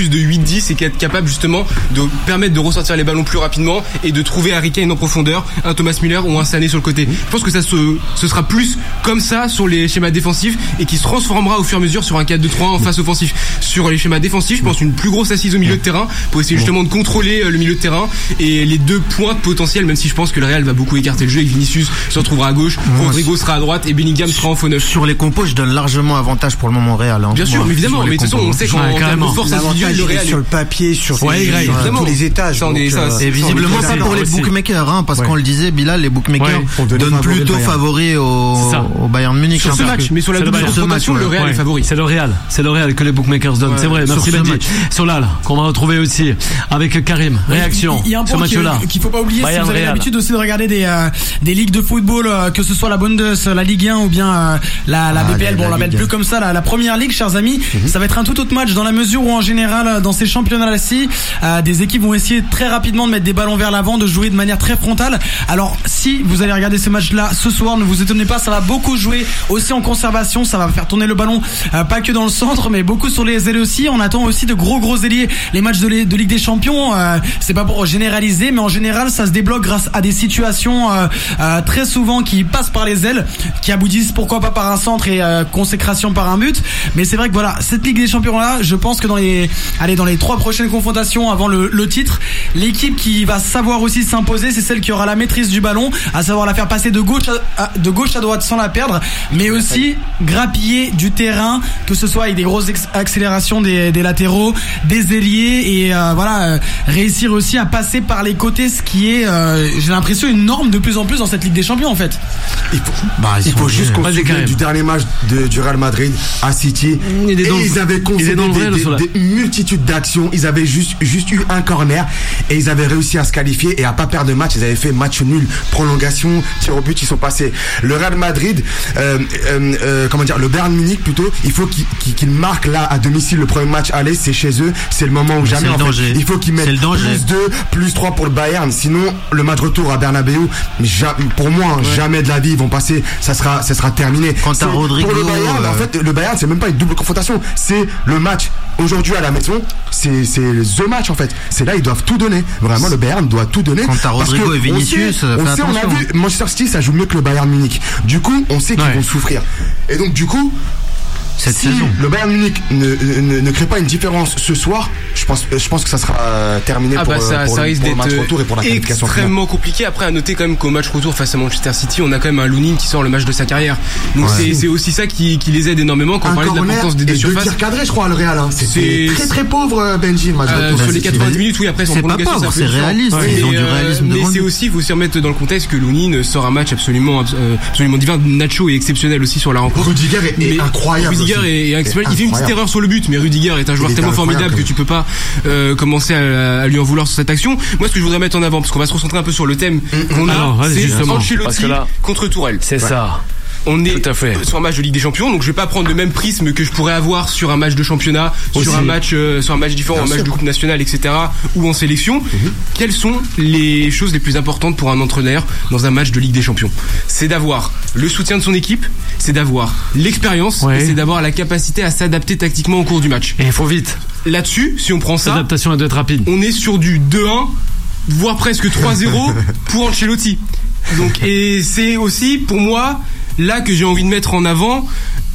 plus de huit dix et qui est capable justement de permettre de ressortir les ballons plus rapidement et de trouver Harry Kane en profondeur, un Thomas Müller ou un Sané sur le côté. Je pense que ça se, ce sera plus comme ça sur les schémas défensifs et qui se transformera au fur et à mesure sur un quatre deux trois en face offensif. Sur les schémas défensifs, je pense une plus grosse assise au milieu de terrain pour essayer justement de contrôler le milieu de terrain et les deux pointes potentielles, même si je pense que le Real va beaucoup écarter le jeu et que Vinicius se retrouvera à gauche, Rodrigo sera à droite et Bellingham sera en faux neuf. Sur les compos, je donne largement avantage pour le moment au Real. Hein. Bien sûr, Moi, mais évidemment, mais de toute façon, on sait qu'en ouais, termes de force individuelle, le Real sur le papier, sur, ouais, les, ouais, sur tous les étages. Ça, donc, est, ça, euh, et visiblement pas pour les aussi. bookmakers, hein, parce ouais. qu'on le disait, Bilal, les bookmakers ouais, donnent plutôt favoris au, au Bayern Munich. Sur hein, ce match, que, mais sur la double confrontation, le Real ouais. est favori. C'est le Real, c'est le Real que les bookmakers donnent. Ouais, c'est vrai, merci Benji. Sur l'A L, qu'on va retrouver aussi avec Karim. Réaction il y a un ce point match-là. qu'il faut pas oublier, Bayern si vous avez Real. l'habitude aussi de regarder des euh, des ligues de football, euh, que ce soit la Bundes, la Ligue un ou bien euh, la la ah, B P L, la, bon on la l'appelle plus comme ça, la, la première ligue, chers amis, mm-hmm. ça va être un tout autre match dans la mesure où en général dans ces championnats-ci, euh, des équipes vont essayer très rapidement de mettre des ballons vers l'avant, de jouer de manière très frontale. Alors si vous allez regarder ce match-là ce soir, ne vous étonnez pas, ça va beaucoup jouer aussi en conservation, ça va faire tourner le ballon euh, pas que dans le centre, mais beaucoup sur les ailes aussi. On attend aussi de gros gros ailiers. Les matchs de, les, de Ligue des Champions, euh, c'est pas pour généraliser, mais en général ça se débloque grâce à des situations euh, euh, très souvent qui passent par les ailes, qui aboutissent pourquoi pas par un centre et euh, consécration par un but. Mais c'est vrai que voilà, cette Ligue des Champions là, je pense que dans les allez dans les trois prochaines confrontations avant le, le titre, l'équipe qui va savoir aussi s'imposer, c'est celle qui aura la maîtrise du ballon, à savoir la faire passer de gauche à, à, de gauche à droite sans la perdre, mais aussi grappiller du terrain, que ce soit avec des grosses ex- accélérations des, des latéraux, des ailiers et euh, voilà euh, réussir aussi à passer par les côtés, ce qui est euh, j'ai l'impression une norme de plus en plus dans cette Ligue des Champions en fait. Il faut, bah, il faut juste qu'on se souvienne du dernier match de, du Real Madrid à City et ils avaient concédé des, des, des multitudes d'actions, ils avaient juste, juste eu un corner et ils avaient réussi à se qualifier et à pas perdre de match. Ils avaient fait match nul, prolongation, tir au but, ils sont passés. Le Real Madrid euh, euh, euh, comment dire, le Bayern Munich plutôt, il faut qu'ils qu'il, qu'il marquent là à domicile le premier match aller, c'est chez eux, c'est le moment où jamais en fait, il faut qu'ils mettent plus deux, plus trois pour le Bayern, sinon le match retour à Bernabeu, pour moi ouais. jamais de la vie ils vont passer, ça sera ça sera terminé. Quant à Rodrigo, pour le Bayern, euh... en fait le Bayern c'est même pas une double confrontation, c'est le match aujourd'hui à la maison, c'est c'est the match en fait, c'est là ils doivent tout donner, vraiment le Bayern doit tout donner. Quant à Rodrigo et Vinicius, on sait, on, sait on a vu Manchester City ça joue mieux que le Bayern Munich, du coup on sait qu'ils ouais. vont souffrir et donc du coup cette si saison le Bayern Munich ne, ne, ne crée pas une différence ce soir, je pense, je pense que ça sera terminé ah pour, bah ça, pour, ça le, risque pour le match d'être retour et pour la qualification extrêmement compliqué. Après à noter quand même qu'au match retour face à Manchester City, on a quand même un Lunin qui sort le match de sa carrière. Donc ouais. c'est, c'est aussi ça qui, qui les aide énormément quand on parlait de l'importance des deux surfaces. Et deux tirs cadrés je crois le Real. Hein. C'est très très pauvre Benji le match euh, retour. Sur les quatre-vingt-dix minutes, oui après c'est pas pauvre, c'est réaliste. Ouais. Ils ont du réalisme. Mais c'est aussi, il faut aussi remettre dans le contexte que Lunin sort un match absolument absolument divin. Nacho est exceptionnel aussi sur la rencontre. Rudiger est incroyable. Rudiger est exceptionnel. Il fait une petite erreur sur le but, mais Rudiger est un joueur tellement formidable que tu peux pas euh, commencer à, à lui en vouloir sur cette action. Moi, ce que je voudrais mettre en avant, parce qu'on va se concentrer un peu sur le thème qu'on a, Alors, c'est justement Ancelotti là, contre Tourelle. C'est ouais. ça. On est sur un match de Ligue des Champions, donc je vais pas prendre le même prisme que je pourrais avoir sur un match de championnat, Aussi. sur un match, euh, sur un match différent, Bien un match sûr. de Coupe nationale, et cetera, ou en sélection. Mm-hmm. Quelles sont les choses les plus importantes pour un entraîneur dans un match de Ligue des Champions ? C'est d'avoir le soutien de son équipe, c'est d'avoir l'expérience, ouais. et c'est d'avoir la capacité à s'adapter tactiquement au cours du match. Et il faut vite. Là-dessus, si on prend ça, l'adaptation elle doit être rapide. On est sur du deux un, voire presque trois zéro pour Ancelotti. Donc, et c'est aussi pour moi là que j'ai envie de mettre en avant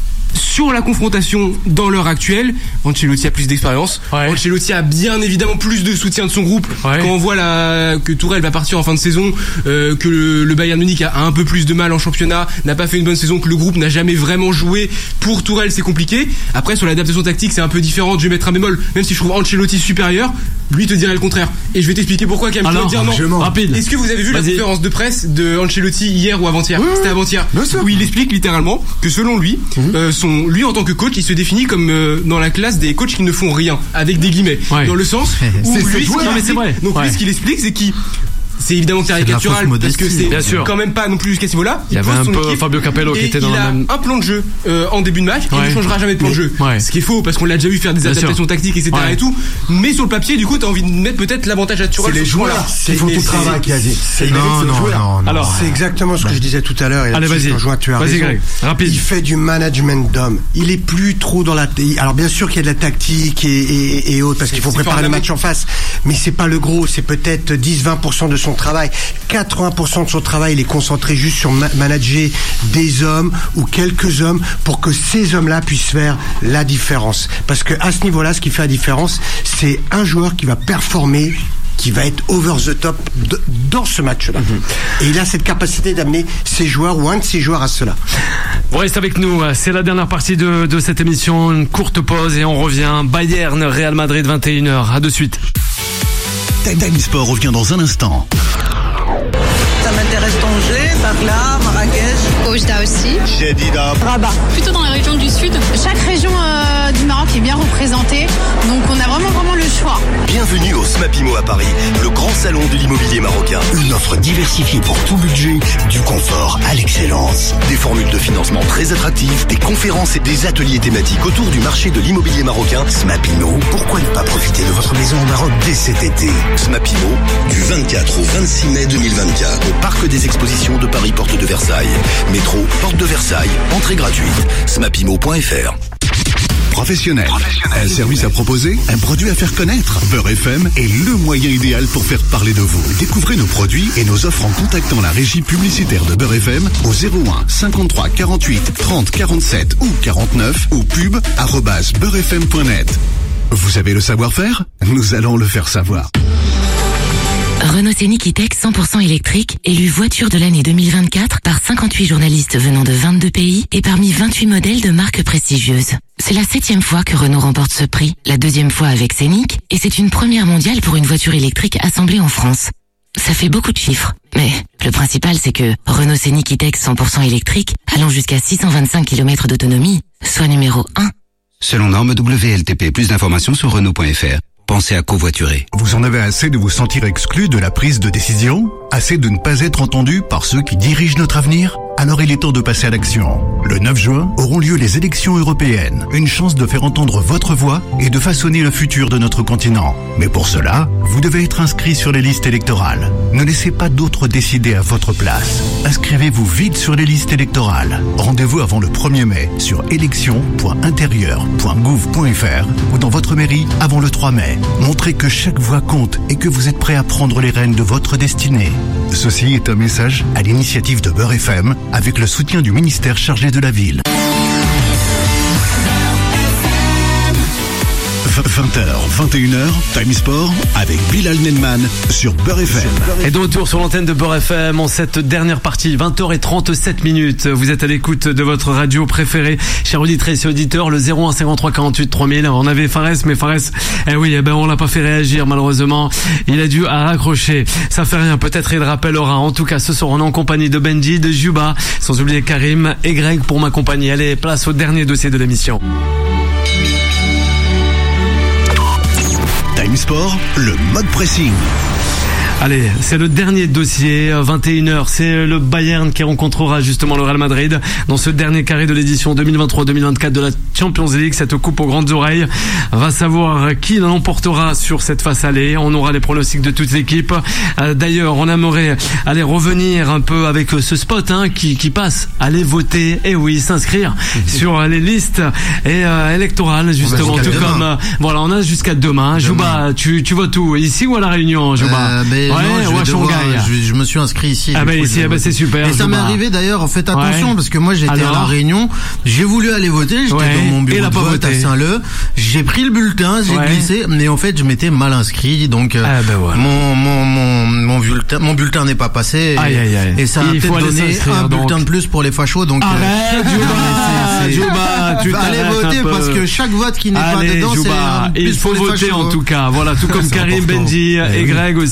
sur la confrontation dans l'heure actuelle. Ancelotti a plus d'expérience. Ouais. Ancelotti a bien évidemment plus de soutien de son groupe. Ouais. Quand on voit la, que Tourelle va partir en fin de saison, euh, que le, le Bayern Munich a un peu plus de mal en championnat, n'a pas fait une bonne saison, que le groupe n'a jamais vraiment joué. Pour Tourelle, c'est compliqué. Après, sur l'adaptation tactique, c'est un peu différent. Je vais mettre un bémol, même si je trouve Ancelotti supérieur. Lui te dirait le contraire. Et je vais t'expliquer pourquoi quand même. Alors, dire non. Rapide. Est-ce que vous avez vu Vas-y. la conférence de presse de Ancelotti hier ou avant-hier ? Oui, C'était avant-hier. Où il explique littéralement que selon lui, mmh. euh, son, lui en tant que coach, il se définit comme euh, dans la classe des coachs qui ne font rien, avec des guillemets. Ouais. Dans le sens où c'est, lui, c'est, ce non, mais c'est vrai. Donc ouais. lui, ce qu'il explique, c'est qu'il c'est évidemment caricatural parce que c'est bien sûr. quand même pas non plus jusqu'à ce niveau-là. Il y avait un peu équipe, Fabio Capello qui était dans il a même... un plan de jeu euh, en début de match et ouais. il ne changera jamais de plan de jeu. Ouais. Ce qui est faux parce qu'on l'a déjà vu faire des bien adaptations sûr. tactiques, et cetera ouais. et tout. Mais sur le papier, du coup, t'as envie de mettre peut-être l'avantage à Thuram. C'est les joueurs qui font tout le travail, qui a dit. C'est non, non, non, non. Alors, c'est exactement ce que je disais tout à l'heure. Allez, vas-y. Tu as vas-y, Greg. Rapide. Il fait du management d'hommes. Il est plus trop dans la. Alors bien sûr qu'il y a de la tactique et, et, et autres parce qu'il faut préparer le match en face. Mais c'est pas le gros. C'est peut-être dix à vingt pour cent de son travail. quatre-vingts pour cent de son travail, il est concentré juste sur ma- manager des hommes ou quelques hommes pour que ces hommes-là puissent faire la différence. Parce que à ce niveau-là, ce qui fait la différence, c'est un joueur qui va performer, qui va être over the top de, dans ce match-là. Mm-hmm. Et il a cette capacité d'amener ses joueurs ou un de ses joueurs à cela. Vous restez avec nous, c'est la dernière partie de, de cette émission, une courte pause et on revient. Bayern, Real Madrid, vingt et une heures. À de suite. Time Sport revient dans un instant. Ça m'intéresse Tanger, Dakhla, Marrakech. Oujda aussi. Jedida. Rabat. Plutôt dans la région du sud. Chaque région euh, du Maroc est bien représentée, donc on a vraiment vraiment le choix. Bienvenue au SMAPIMO à Paris, le grand salon de l'immobilier marocain. Une offre diversifiée pour tout budget, du confort à l'excellence. Des formules de financement très attractives, des conférences et des ateliers thématiques autour du marché de l'immobilier marocain. SMAPIMO, pourquoi ne pas profiter de votre maison au Maroc dès cet été? SMAPIMO, du vingt-quatre au vingt-six mai deux mille vingt-quatre, au Parc des Expositions de Paris, Porte de Versailles. Métro, Porte de Versailles, entrée gratuite. smapimo point f r. Professionnel. Un service à proposer, un produit à faire connaître. Beurre F M est le moyen idéal pour faire parler de vous. Découvrez nos produits et nos offres en contactant la régie publicitaire de Beurre F M au zéro un cinquante-trois quarante-huit trente quarante-sept ou quarante-neuf ou pub arobase beurrefm point net. Vous avez le savoir-faire? Nous allons le faire savoir. Renault Scénic E-Tech cent pour cent électrique, élu voiture de l'année deux mille vingt-quatre par cinquante-huit journalistes venant de vingt-deux pays et parmi vingt-huit modèles de marques prestigieuses. C'est la septième fois que Renault remporte ce prix, la deuxième fois avec Scénic, et c'est une première mondiale pour une voiture électrique assemblée en France. Ça fait beaucoup de chiffres, mais le principal c'est que Renault Scénic E-Tech cent pour cent électrique, allant jusqu'à six cent vingt-cinq kilomètres d'autonomie, soit numéro un. Selon norme W L T P, plus d'informations sur Renault point F R. Pensez à covoiturer. Vous en avez assez de vous sentir exclu de la prise de décision? Assez de ne pas être entendu par ceux qui dirigent notre avenir? Alors il est temps de passer à l'action. Le neuf juin auront lieu les élections européennes. Une chance de faire entendre votre voix et de façonner le futur de notre continent. Mais pour cela, vous devez être inscrit sur les listes électorales. Ne laissez pas d'autres décider à votre place. Inscrivez-vous vite sur les listes électorales. Rendez-vous avant le premier mai sur élections point intérieur point gouv point f r ou dans votre mairie avant le trois mai. Montrez que chaque voix compte et que vous êtes prêt à prendre les rênes de votre destinée. Ceci est un message à l'initiative de Beurre F M avec le soutien du ministère chargé de la ville. vingt heures, vingt et une heures, Time Sport avec Bilal Nenman sur Beurre F M. Et de retour sur l'antenne de Beurre F M en cette dernière partie, vingt heures trente-sept minutes. Vous êtes à l'écoute de votre radio préférée. Chers auditrices et auditeurs, le zéro un cinquante-trois quarante-huit trois mille. On avait Fares, mais Fares, eh oui, eh ben, on l'a pas fait réagir, malheureusement. Il a dû raccrocher. Ça fait rien, peut-être il rappellera. En tout cas, ce soir, on est en compagnie de Benji, de Juba, sans oublier Karim et Greg pour m'accompagner. Allez, place au dernier dossier de l'émission. Time Sport, le mode pressing. Allez, c'est le dernier dossier, vingt et une heures, c'est le Bayern qui rencontrera justement le Real Madrid dans ce dernier carré de l'édition deux mille vingt-trois deux mille vingt-quatre de la Champions League, cette coupe aux grandes oreilles. Va savoir qui l'emportera sur cette face aller. On aura les pronostics de toutes les équipes. Euh, d'ailleurs, on aimerait aller revenir un peu avec ce spot hein, qui, qui passe. Allez voter, et oui, s'inscrire sur les listes et, euh, électorales justement. Tout demain. Comme euh, voilà, on a jusqu'à demain. demain. Jouba, tu, tu votes où? Ici ou à la Réunion, Jouba? euh, mais Ouais, non, je, vais devoir, je, je me suis inscrit ici. Ah bah ici, ah bah c'est super. Et ça m'est arrivé d'ailleurs, faites attention, ouais. parce que moi j'étais Alors à la Réunion, j'ai voulu aller voter, j'étais ouais. dans mon bureau de vote voté. à Saint-Leu, j'ai pris le bulletin, j'ai ouais. glissé, mais en fait je m'étais mal inscrit, donc ah bah voilà. mon, mon, mon, mon bulletin, mon bulletin n'est pas passé, aïe, aïe, aïe. et ça a peut-être donné un donc. bulletin de plus pour les fachos, donc arrête, euh, Jouba, tu allez voter parce que chaque vote qui n'est pas dedans, c'est il faut voter en tout cas, voilà, tout comme Karim, Benji et Greg aussi.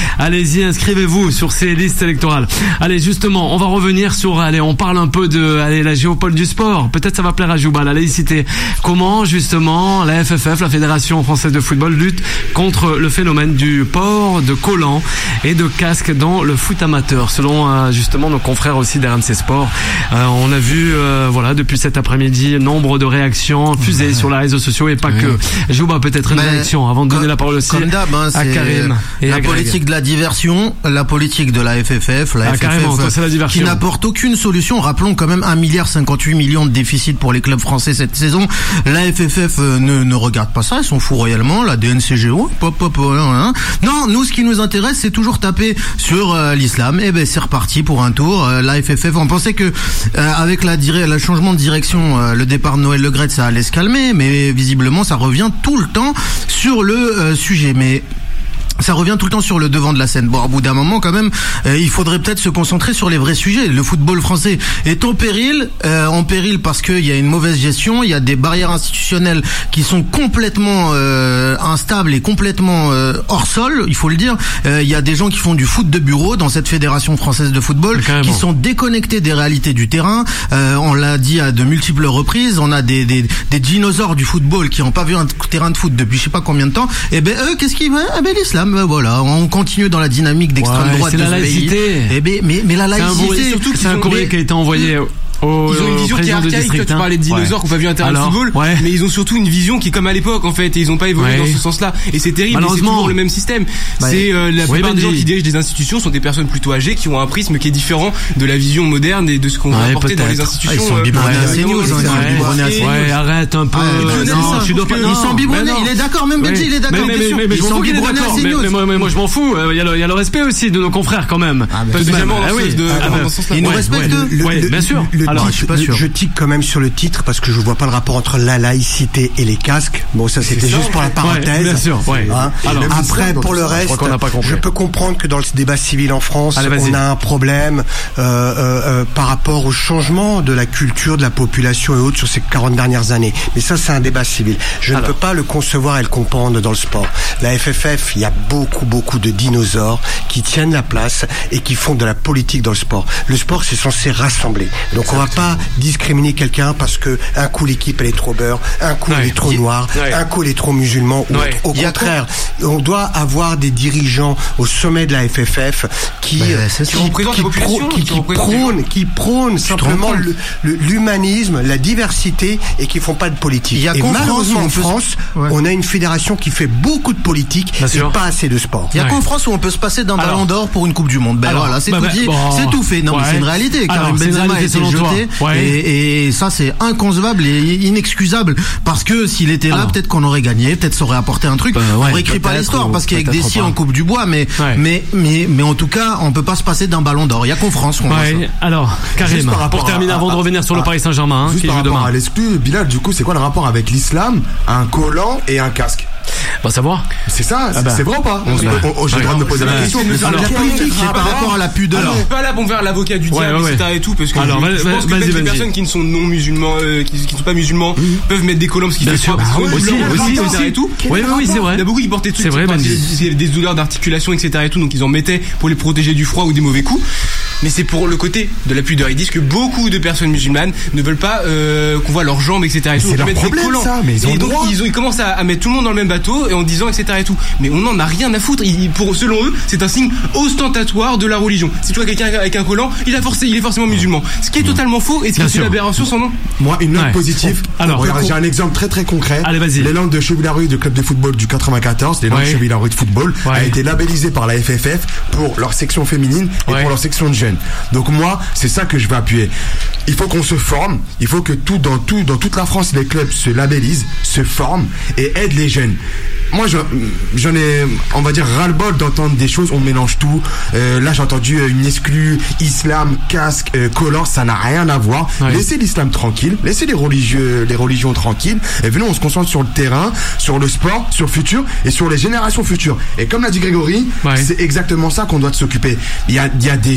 Allez-y, inscrivez-vous sur ces listes électorales. Allez, justement, on va revenir sur, allez, on parle un peu de, allez, la géopole du sport. Peut-être ça va plaire à Jouba, la laïcité. Comment, justement, la F F F, la Fédération française de football, lutte contre le phénomène du port de collants et de casques dans le foot amateur, selon, euh, justement, nos confrères aussi d'R M C Sport. Euh, on a vu, euh, voilà, depuis cet après-midi, nombre de réactions fusées ouais. sur les réseaux sociaux et pas ouais. que. Jouba, peut-être une Mais réaction avant de donner la parole aussi comme d'hab, hein, à Karim et la à politique de la diversion, la politique de la F F F, la ah, F F F toi, c'est la diversion. Qui n'apporte aucune solution. Rappelons quand même un milliard cinquante-huit millions de déficit pour les clubs français cette saison. La F F F euh, ne, ne regarde pas ça, ils s'en foutent royalement. La D N C G O, pop, pop, hein. Non, nous, ce qui nous intéresse, c'est toujours taper sur euh, l'islam. Et ben, c'est reparti pour un tour. Euh, la F F F, on pensait que euh, avec la dire- le changement de direction, euh, le départ de Noël Le Graët, ça allait se calmer, mais visiblement, ça revient tout le temps sur le euh, sujet. Mais ça revient tout le temps sur le devant de la scène. Bon, au bout d'un moment, quand même, euh, il faudrait peut-être se concentrer sur les vrais sujets. Le football français est en péril, euh, en péril parce qu'il y a une mauvaise gestion, il y a des barrières institutionnelles qui sont complètement euh, instables et complètement euh, hors sol, il faut le dire. Euh, il y a des gens qui font du foot de bureau dans cette fédération française de football, qui sont déconnectés des réalités du terrain. Euh, on l'a dit à de multiples reprises, on a des, des, des dinosaures du football qui n'ont pas vu un terrain de foot depuis je sais pas combien de temps. Et ben eux, qu'est-ce qu'ils veulent? Eh ben l'islam. Voilà, on continue dans la dynamique d'extrême ouais, droite de ce la laïcité. pays. Eh ben, mais, mais la laïcité, c'est un, surtout que c'est un courrier qui a été envoyé. Au, ils ont une vision qui est archaïque. Toi, tu parlais de dinosaures ouais. qu'on va vu un terrain Alors, de football, ouais. mais ils ont surtout une vision qui est comme à l'époque en fait, et ils n'ont pas évolué ouais. dans ce sens-là. Et c'est terrible. Et c'est toujours le même système. Bah, c'est euh, la plupart ouais, des gens qui dirigent des institutions sont des personnes plutôt âgées qui ont un prisme qui est différent de la vision moderne et de ce qu'on ouais, va apporter dans les institutions. Ah, ils sont biberonnés à CNews. Ouais, arrête un peu. Non, tu dois pas. Ils sont biberonnés. Il est d'accord, même Benji, il est d'accord. Ils sont biberonnés à CNews. Mais moi, je m'en fous. Il y a le respect aussi de nos confrères quand même. Évidemment, ils nous respectent. Oui, bien sûr. Alors, je suis pas sûr. Je tique quand même sur le titre parce que je vois pas le rapport entre la laïcité et les casques. Bon, ça c'était juste pour la parenthèse. Ouais, bien sûr. Ouais. Hein. Alors, après, pour le reste, je, je peux comprendre que dans le débat civil en France, Allez, on a un problème euh, euh, par rapport au changement de la culture de la population et autres sur ces quarante dernières années. Mais ça, c'est un débat civil. Je Alors. ne peux pas le concevoir et le comprendre dans le sport. La F F F, il y a beaucoup, beaucoup de dinosaures qui tiennent la place et qui font de la politique dans le sport. Le sport, c'est censé rassembler. Donc, Exactement. on va pas discriminer quelqu'un parce que un coup l'équipe elle est trop beurre, un coup ouais. elle est trop noire, ouais. un coup elle est trop musulman. Ou ouais. Au contraire, on doit avoir des dirigeants au sommet de la F F F qui bah, qui, qui, qui, pro, qui, qui prônent, qui prônent simplement le, le, l'humanisme, la diversité et qui font pas de politique. Il y a et malheureusement en France, ouais. on a une fédération qui fait beaucoup de politique Bien et sûr. pas assez de sport. Il y a ouais. qu'en France où on peut se passer d'un ballon d'or pour une Coupe du Monde. Ben alors, voilà, c'est bah, tout bah, dit, bon. c'est tout fait. Non, ouais. mais c'est une réalité. Karim Benzema a été jeté. Ouais. Et, et ça, c'est inconcevable et inexcusable. Parce que s'il était là, Alors. peut-être qu'on aurait gagné, peut-être ça aurait apporté un truc. Bah, ouais, on réécrit pas l'histoire parce qu'avec des scies on coupe du bois, mais, ouais. mais, mais, mais en tout cas, on peut pas se passer d'un ballon d'or. Il y a qu'en France qu'on ouais. voit ça. Alors, Karim, pour terminer, à, avant à, de revenir sur à, le Paris Saint-Germain, hein, qui joue demain. À l'exclu, Bilal, du coup, c'est quoi le rapport avec l'islam, un collant et un casque? Bah savoir. C'est ça, c'est, ah bah. c'est vrai ou pas on, bah. on, on, J'ai le droit de me poser la question. Alors, la politique, c'est par rapport à la pudeur. Alors, pas là pour faire l'avocat du diable, ouais, ouais, et cetera et tout, parce que alors, je, je pense que même les personnes qui ne sont non musulmans, euh, qui, qui ne sont pas musulmans, mmh. peuvent mettre des collants parce qu'ils fait froid. Ah, aussi, aussi, aussi, et tout. Oui, oui, c'est vrai. Il y a beaucoup qui portaient tout. C'est vrai, des douleurs d'articulation, et cetera et tout, donc ils en mettaient pour les protéger du froid ou des mauvais coups. Mais c'est pour le côté de la pudeur. Ils disent que beaucoup de personnes musulmanes ne veulent pas euh, qu'on voit leurs jambes, et cetera et tout. C'est leur problème, ça. Mais ils ont et donc ils, ils commencent à, à mettre tout le monde dans le même bateau et en disant et cetera et tout. Mais on n'en a rien à foutre. Ils, pour selon eux, c'est un signe ostentatoire de la religion. Si tu vois quelqu'un avec un collant, il a forcé, il est forcément musulman. Ce qui est totalement faux et ce qui est une aberration sans nom. Moi, une note ouais. positive. Alors, regarde, j'ai un exemple très très concret. Allez, vas-y. L'élan de Cheville-la-Rue du club de football du quatre-vingt-quatorze, l'élan ouais. de Cheville-la-Rue de football ouais. a été labellisé par la F F F pour leur section féminine et ouais. pour leur section de jeunes. Donc moi, c'est ça que je vais appuyer. Il faut qu'on se forme. Il faut que tout dans tout dans toute la France, les clubs se labellisent, se forment et aident les jeunes. Moi, j'en ai, on va dire, ras-le-bol d'entendre des choses, on mélange tout. Euh, là, j'ai entendu une exclue, islam, casque, euh, collant, ça n'a rien à voir. Ouais. Laissez l'islam tranquille, laissez les religieux, les religions tranquilles, et venons, on se concentre sur le terrain, sur le sport, sur le futur, et sur les générations futures. Et comme l'a dit Grégory, ouais. c'est exactement ça qu'on doit s'occuper. Il y a, il y a des gens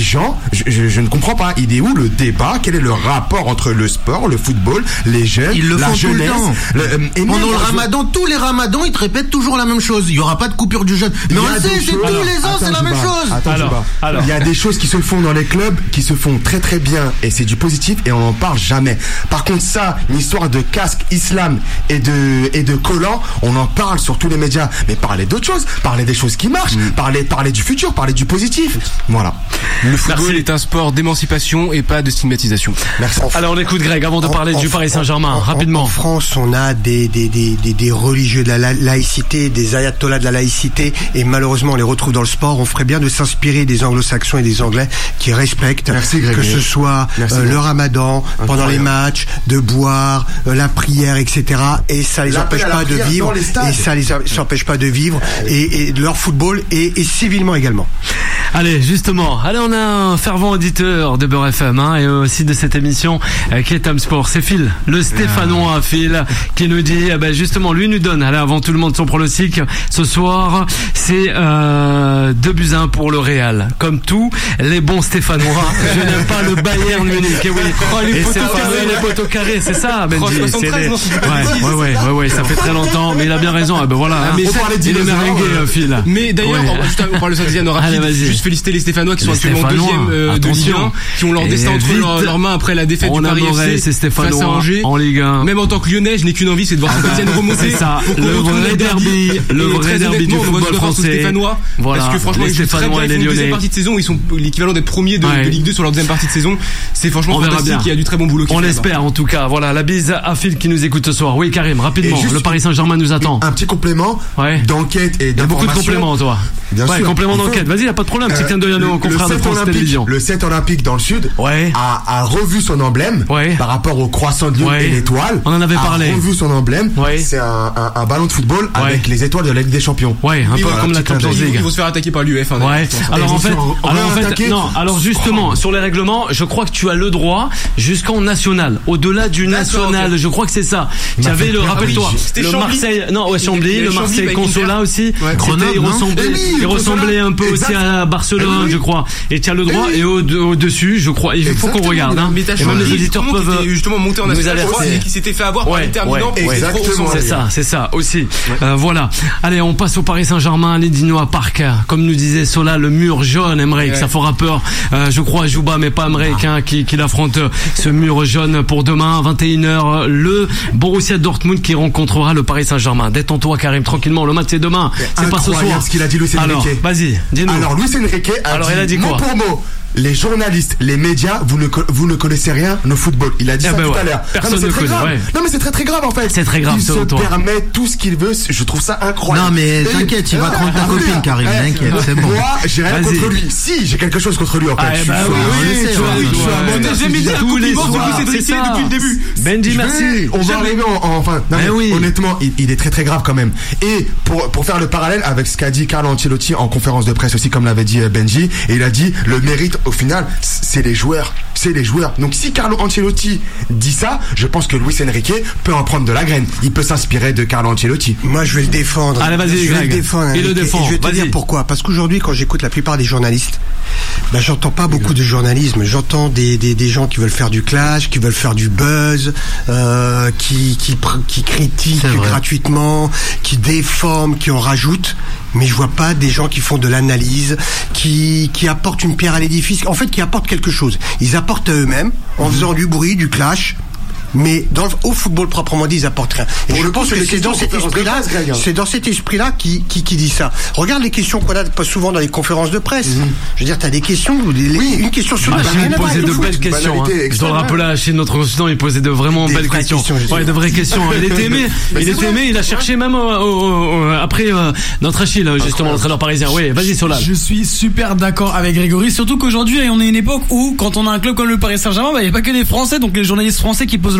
je, je, je ne comprends pas. Il est où le débat? Quel est le rapport entre le sport, le football, les jeunes, ils le la font jeunesse tout le temps. le, euh, et Pendant même, le je... ramadan, tous les ramadans, ils te répètent toujours la même chose. Il y aura pas de coupure du jeûne. Mais on le sait, c'est tous les ans, c'est la même chose. Attends, alors, alors. Il y a des choses qui se font dans les clubs qui se font très très bien et c'est du positif et on n'en parle jamais. Par contre, ça, une histoire de casque islam et de et de collants, on en parle sur tous les médias. Mais parler d'autres choses, parler des choses qui marchent, mm. parler parler du futur, parler du positif. Voilà. Le football Merci. est un sport d'émancipation et pas de stigmatisation. Merci. Alors on écoute Greg avant de parler en, du en, Paris Saint-Germain en, rapidement. En France, on a des des des des, des religieux de la, la laïcité, des ayatollahs de la laïcité et malheureusement on les retrouve dans le sport. On ferait bien de s'inspirer des anglo-saxons et des anglais qui respectent Merci, que ce soit Merci, euh, le ramadan, Incroyable. pendant les matchs, de boire, euh, la prière, et cetera. Et ça les L'appel empêche pas de vivre. Et ça les empêche pas de vivre et, et leur football et, et civilement également. Allez, justement, allez, on a un fervent auditeur de Beurre F M hein, et aussi de cette émission euh, qui est Tom Sport. C'est Phil, le Stéphanois Phil, qui nous dit, eh ben justement, lui nous donne, allez, avant tout le monde son pronostic ce soir, c'est euh, deux buts à un pour le Real. Comme tous les bons Stéphanois, je n'aime pas le Bayern Munich. Et oui, oh, les, poteaux carrés, les poteaux carrés, c'est ça, Benji. C'est les... ouais, ouais, ouais, ouais, ouais, ça fait très longtemps, mais il a bien raison. Ah ben voilà, ah, hein, mais on parlait il est merengue, euh, Phil. Mais d'ailleurs, ouais. on, on parle de ça deuxième rapide. Allez, juste féliciter les Stéphanois qui les sont actuellement deuxième euh, de Ligue un, qui ont leur destin entre leurs leur mains après la défaite on du Paris F C face à Angers. En Ligue un. Même en tant que Lyonnais, je n'ai qu'une envie, c'est de voir Saint-Etienne remonter. C'est ça, le vrai derby, le vrai derby du football français. Stéphanois, parce que franchement, ils jouent très bien. Ils font une deuxième partie de saison, ils sont l'équivalent d'être premiers de Ligue deux sur leur deuxième partie de saison. C'est franchement fantastique, il y a du très bon boulot. On l'espère en tout cas. Voilà, la bise à Phil qui nous écoute ce soir. Oui, Karim, rapidement, le Paris Saint-Germain nous attend. Un petit complément d'enquête et d'information. Il y a beaucoup de compléments, toi. Bien sûr. Complément d'enquête. Vas-y, y a pas de problème. Petit clin d'œil à nos confrères de France Télévisions. Le sept olympique dans le sud ouais. a, a revu son emblème ouais. par rapport au croissant de lune ouais. et l'étoile. On en avait parlé. A revu son emblème. Ouais. C'est un, un, un ballon de football ouais. avec les étoiles de la Ligue des Champions. Ouais, un peu voilà, comme la Champions League. Ils vont se faire attaquer par l'U E F. Hein, ouais. Alors en fait, alors en fait, non. Alors justement, sur les règlements, je crois que tu as le droit jusqu'en national. Au-delà du national, okay. je crois que c'est ça. Tu avais le, rappelle-toi, le Marseille, non, ouais, Chambly, le Marseille Consola aussi. Il ressemblait, il ressemblait un peu aussi à Barcelone, je crois. Et tu as le droit. Et au-dessus, je crois, il faut qu'on regarde. Hein. Et même les auditeurs peuvent justement monter en national. Je crois qui s'était fait avoir par l'interminant. C'est ça, c'est ça aussi. Voilà. Allez, on passe au Paris Saint-Germain, l'Edinoa Park. Comme nous disait Sola, le mur jaune, Emmerich, ça fera peur. Je crois Jouba, mais pas Emmerich, hein, qui, qui l'affronte ce mur jaune pour demain, vingt et une heures. Le Borussia Dortmund qui rencontrera le Paris Saint-Germain. Détends-toi, Karim, tranquillement. Le match c'est demain. C'est pas ce soir. Ce qu'il a dit Luis Enrique. Alors, vas-y, dis-nous. Alors, Luis Enrique a Alors, dit, il a dit quoi mot pour mot. Les journalistes, les médias, vous ne, vous ne connaissez rien au football. Il a dit eh ça ben tout ouais. à l'heure. Personne ne connaît. Ouais. Non mais c'est très très grave en fait. C'est très grave. Il se toi. permet tout ce qu'il veut. Je trouve ça incroyable. Non mais t'inquiète, il va prendre ta copine, Karim. T'inquiète, c'est bon. Moi, j'ai rien Vas-y. contre lui. Si, j'ai quelque chose contre lui en fait. Ah, bah oui, j'ai mis un compliment sur cette vérité depuis le début. Benji, merci. On va arriver en enfin. Honnêtement, il est très très grave quand même. Et pour pour faire le parallèle avec ce qu'a dit Carlo Ancelotti en conférence de presse aussi, comme l'avait dit Benji, et il a dit le mérite au final. C'est les joueurs, c'est les joueurs. Donc si Carlo Ancelotti dit ça, je pense que Luis Enrique peut en prendre de la graine. Il peut s'inspirer de Carlo Ancelotti. Moi, je vais le défendre. Allez, vas-y, je vais le défendre. Il le défend. Et je vais te dire pourquoi. Parce qu'aujourd'hui, quand j'écoute la plupart des journalistes, ben, j'entends pas beaucoup de journalisme. J'entends des, des, des gens qui veulent faire du clash, qui veulent faire du buzz, euh, qui, qui, qui critiquent gratuitement, qui déforment, qui en rajoutent. Mais je vois pas des gens qui font de l'analyse, qui, qui apportent une pierre à l'édifice, en fait, qui apportent quelque chose. Ils apportent à eux-mêmes, en faisant du bruit, du clash, mais dans le, au football proprement dit, ils apportent rien. Et Pour je pense que c'est dans cet esprit-là, c'est dans cet esprit-là qui, qui, qui dit ça. Regarde les questions qu'on a pas souvent dans les conférences de presse. Mm-hmm. Je veux dire, t'as des questions, des, oui. une question sur bah, il posait de belles questions. Hein. Je dois le rappeler à Achille, notre consultant, il posait de vraiment des belles questions. questions ouais, de vraies questions. Il était aimé. Il était aimé. Il a cherché même euh, euh, après euh, notre Achille, justement, l'entraîneur parisien. Oui, vas-y, Solal. Je suis super d'accord avec Grégory, surtout qu'aujourd'hui, on est à une époque où, quand on a un club comme le Paris Saint-Germain, il bah, n'y a pas que des Français, donc les journalistes français qui posent leur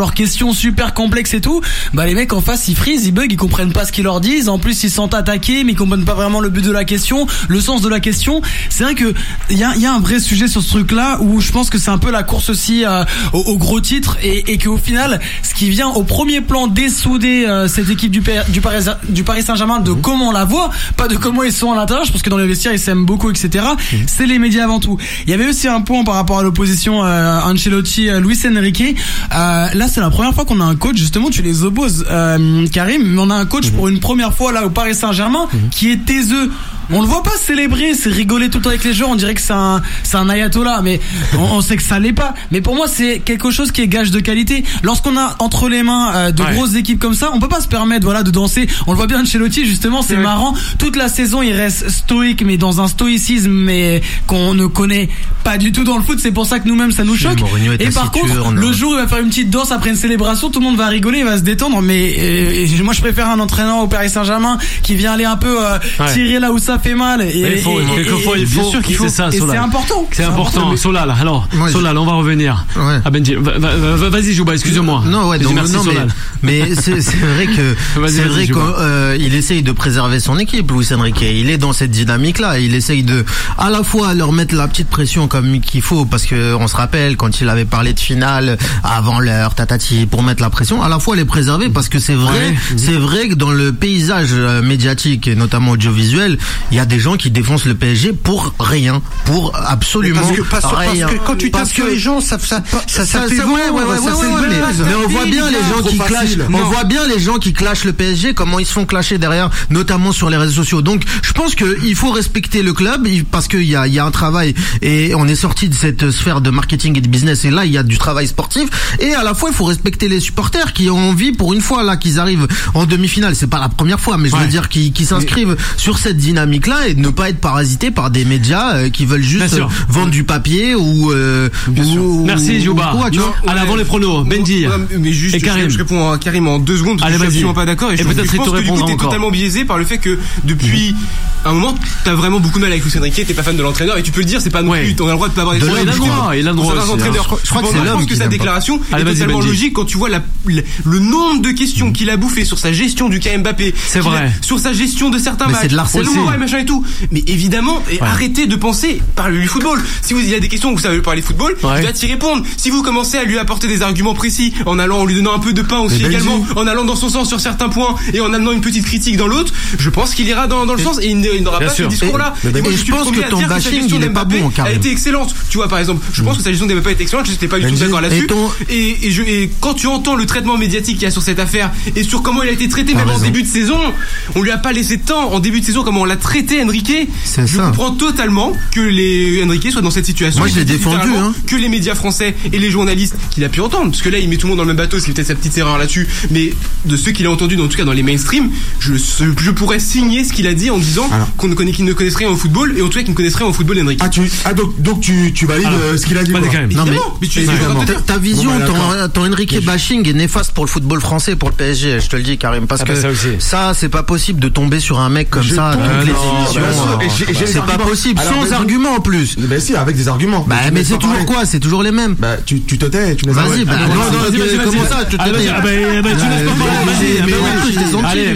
leurs questions super complexes et tout, bah les mecs en face ils freeze, ils bug, ils comprennent pas ce qu'ils leur disent. En plus ils se sentent attaqués, mais ils comprennent pas vraiment le but de la question, le sens de la question. C'est vrai que il y a, y a un vrai sujet sur ce truc-là où je pense que c'est un peu la course aussi euh, au, au gros titre et, et qu'au final, ce qui vient au premier plan dessouder euh, cette équipe du, du, Paris, du Paris Saint-Germain de comment on la voit, pas de comment ils sont à l'intérieur. Je pense que dans les vestiaires ils s'aiment beaucoup, et cetera. Mmh. C'est les médias avant tout. Il y avait aussi un point par rapport à l'opposition euh, Ancelotti, euh, Luis Enrique. Euh, là, c'est la première fois qu'on a un coach. Justement, tu les opposes, euh, Karim. Mais on a un coach mmh. pour une première fois là au Paris Saint-Germain mmh. qui est taiseux. On le voit pas célébrer, c'est rigoler tout le temps avec les joueurs. On dirait que c'est un, c'est un ayatollah, mais on, on sait que ça l'est pas. Mais pour moi, c'est quelque chose qui est gage de qualité. Lorsqu'on a entre les mains euh, de ouais. grosses équipes comme ça, on peut pas se permettre, voilà, de danser. On le voit bien Ancelotti, justement, c'est ouais. marrant. Toute la saison, il reste stoïque, mais dans un stoïcisme, mais qu'on ne connaît pas du tout dans le foot. C'est pour ça que nous-mêmes, ça nous choque. Et par contre, le jour où il va faire une petite danse après une célébration, tout le monde va rigoler, il va se détendre. Mais euh, moi, je préfère un entraîneur au Paris Saint-Germain qui vient aller un peu euh, ouais. tirer là où ça fait mal et, il faut, et, quelquefois et, il faut, bien sûr qu'il faut, c'est ça, et Solal. c'est important c'est, c'est important, important. Solal, alors ouais, Solal, on va revenir ouais. à Benji. Va, va, va, vas-y Jouba, excusez-moi. Non ouais, donc, merci, non mais, mais c'est, c'est vrai que c'est vrai qu'il euh, essaye de préserver son équipe, Luis Enrique. Il est dans cette dynamique là, il essaye de à la fois leur mettre la petite pression comme qu'il faut, parce que on se rappelle quand il avait parlé de finale avant l'heure tatati pour mettre la pression, à la fois les préserver, parce que c'est vrai ouais. c'est vrai que dans le paysage médiatique et notamment audiovisuel, il y a des gens qui défoncent le P S G pour rien, pour absolument parce que, parce, rien. Parce que quand tu tapes sur les gens, ça, ça, ça, ça, ça fait ouais, ouais, ouais, ça ouais, fait ouais, mais, mais on voit bien les gens qui clashent, on voit bien les gens qui clashent le P S G, comment ils se font clasher derrière, notamment sur les réseaux sociaux. Donc, je pense que il faut respecter le club, parce qu'il y a, il y a un travail, et on est sorti de cette sphère de marketing et de business, et là, il y a du travail sportif, et à la fois, il faut respecter les supporters qui ont envie, pour une fois, là, qu'ils arrivent en demi-finale. C'est pas la première fois, mais je ouais. veux dire qu'ils, qu'ils s'inscrivent mais... sur cette dynamique-là, et de ne pas être parasité par des médias euh, qui veulent juste euh, vendre du papier ou, euh, ou merci Jouba. À l'avant les pronos, Benji mais juste, et Karim. Je réponds à Karim en deux secondes parce Allez, que je suis absolument pas d'accord et, et je, peut-être je pense que du coup t'es totalement biaisé par le fait que depuis mmh. un moment t'as vraiment beaucoup de mal avec Luis Enrique, t'es pas fan de l'entraîneur et tu peux le dire, c'est pas non plus, on a le droit de pas avoir des de il a le droit, il a le droit. Je crois que c'est l'homme que sa déclaration est totalement logique quand tu vois le nombre de questions qu'il a bouffé sur sa gestion du cas Mbappé, c'est vrai, sur sa gestion de certains matchs, c'est de l'harcèlement et machin et tout. Mais évidemment, et ouais. arrêtez de penser, parlez du football. Si vous il y a des questions où vous savez parler football, ouais. il va t'y répondre. Si vous commencez à lui apporter des arguments précis, en allant, en lui donnant un peu de pain aussi mais également, Benji. En allant dans son sens sur certains points et en amenant une petite critique dans l'autre, je pense qu'il ira dans, dans le et sens et il, il n'aura pas sûr. Ce discours-là. Et, et, et moi, je, je pense que ton bashing il est pas bon. Elle a été excellente. Tu vois par exemple, je pense que sa gestion d'Mbappé a été excellente. Je n'étais pas du tout d'accord là-dessus. Et, et, je, et quand tu entends le traitement médiatique qu'il y a sur cette affaire et sur comment il a été traité même en début de saison, on lui a pas laissé de temps en début de saison, comment on l'a traité Enrique. C'est je ça. comprends totalement que les Enrique soient dans cette situation. Moi je l'ai défendu hein. Que les médias français et les journalistes qu'il a pu entendre, parce que là il met tout le monde dans le même bateau, c'est peut-être sa petite erreur là-dessus, mais de ceux qu'il a entendus, en tout cas dans les mainstream, je, je pourrais signer ce qu'il a dit en disant alors. qu'on ne connaît, qu'il ne connaissait rien au football et en tout cas qu'il ne connaissait rien au football Enrique. Ah, tu, ah donc, donc tu, tu valides alors, ce qu'il a dit quoi. Non mais, mais tu, ta, ta vision, bon, bah, ton, ton Enrique bashing est néfaste pour le football français, pour le P S G, je te le dis Karim, parce ah, que bah, ça, ça c'est pas possible de tomber sur un mec comme je ça dans toutes les émissions. C'est pas possible, sans argument en plus. Mais si, avec des arguments. Bah mais c'est toujours quoi, c'est toujours les mêmes. Bah tu tu te tais, tu les vas-y, bah non non, comment ça tu te tais. Ah bah tu laisses pas parler, vas-y. Je t'ai senti. Allez,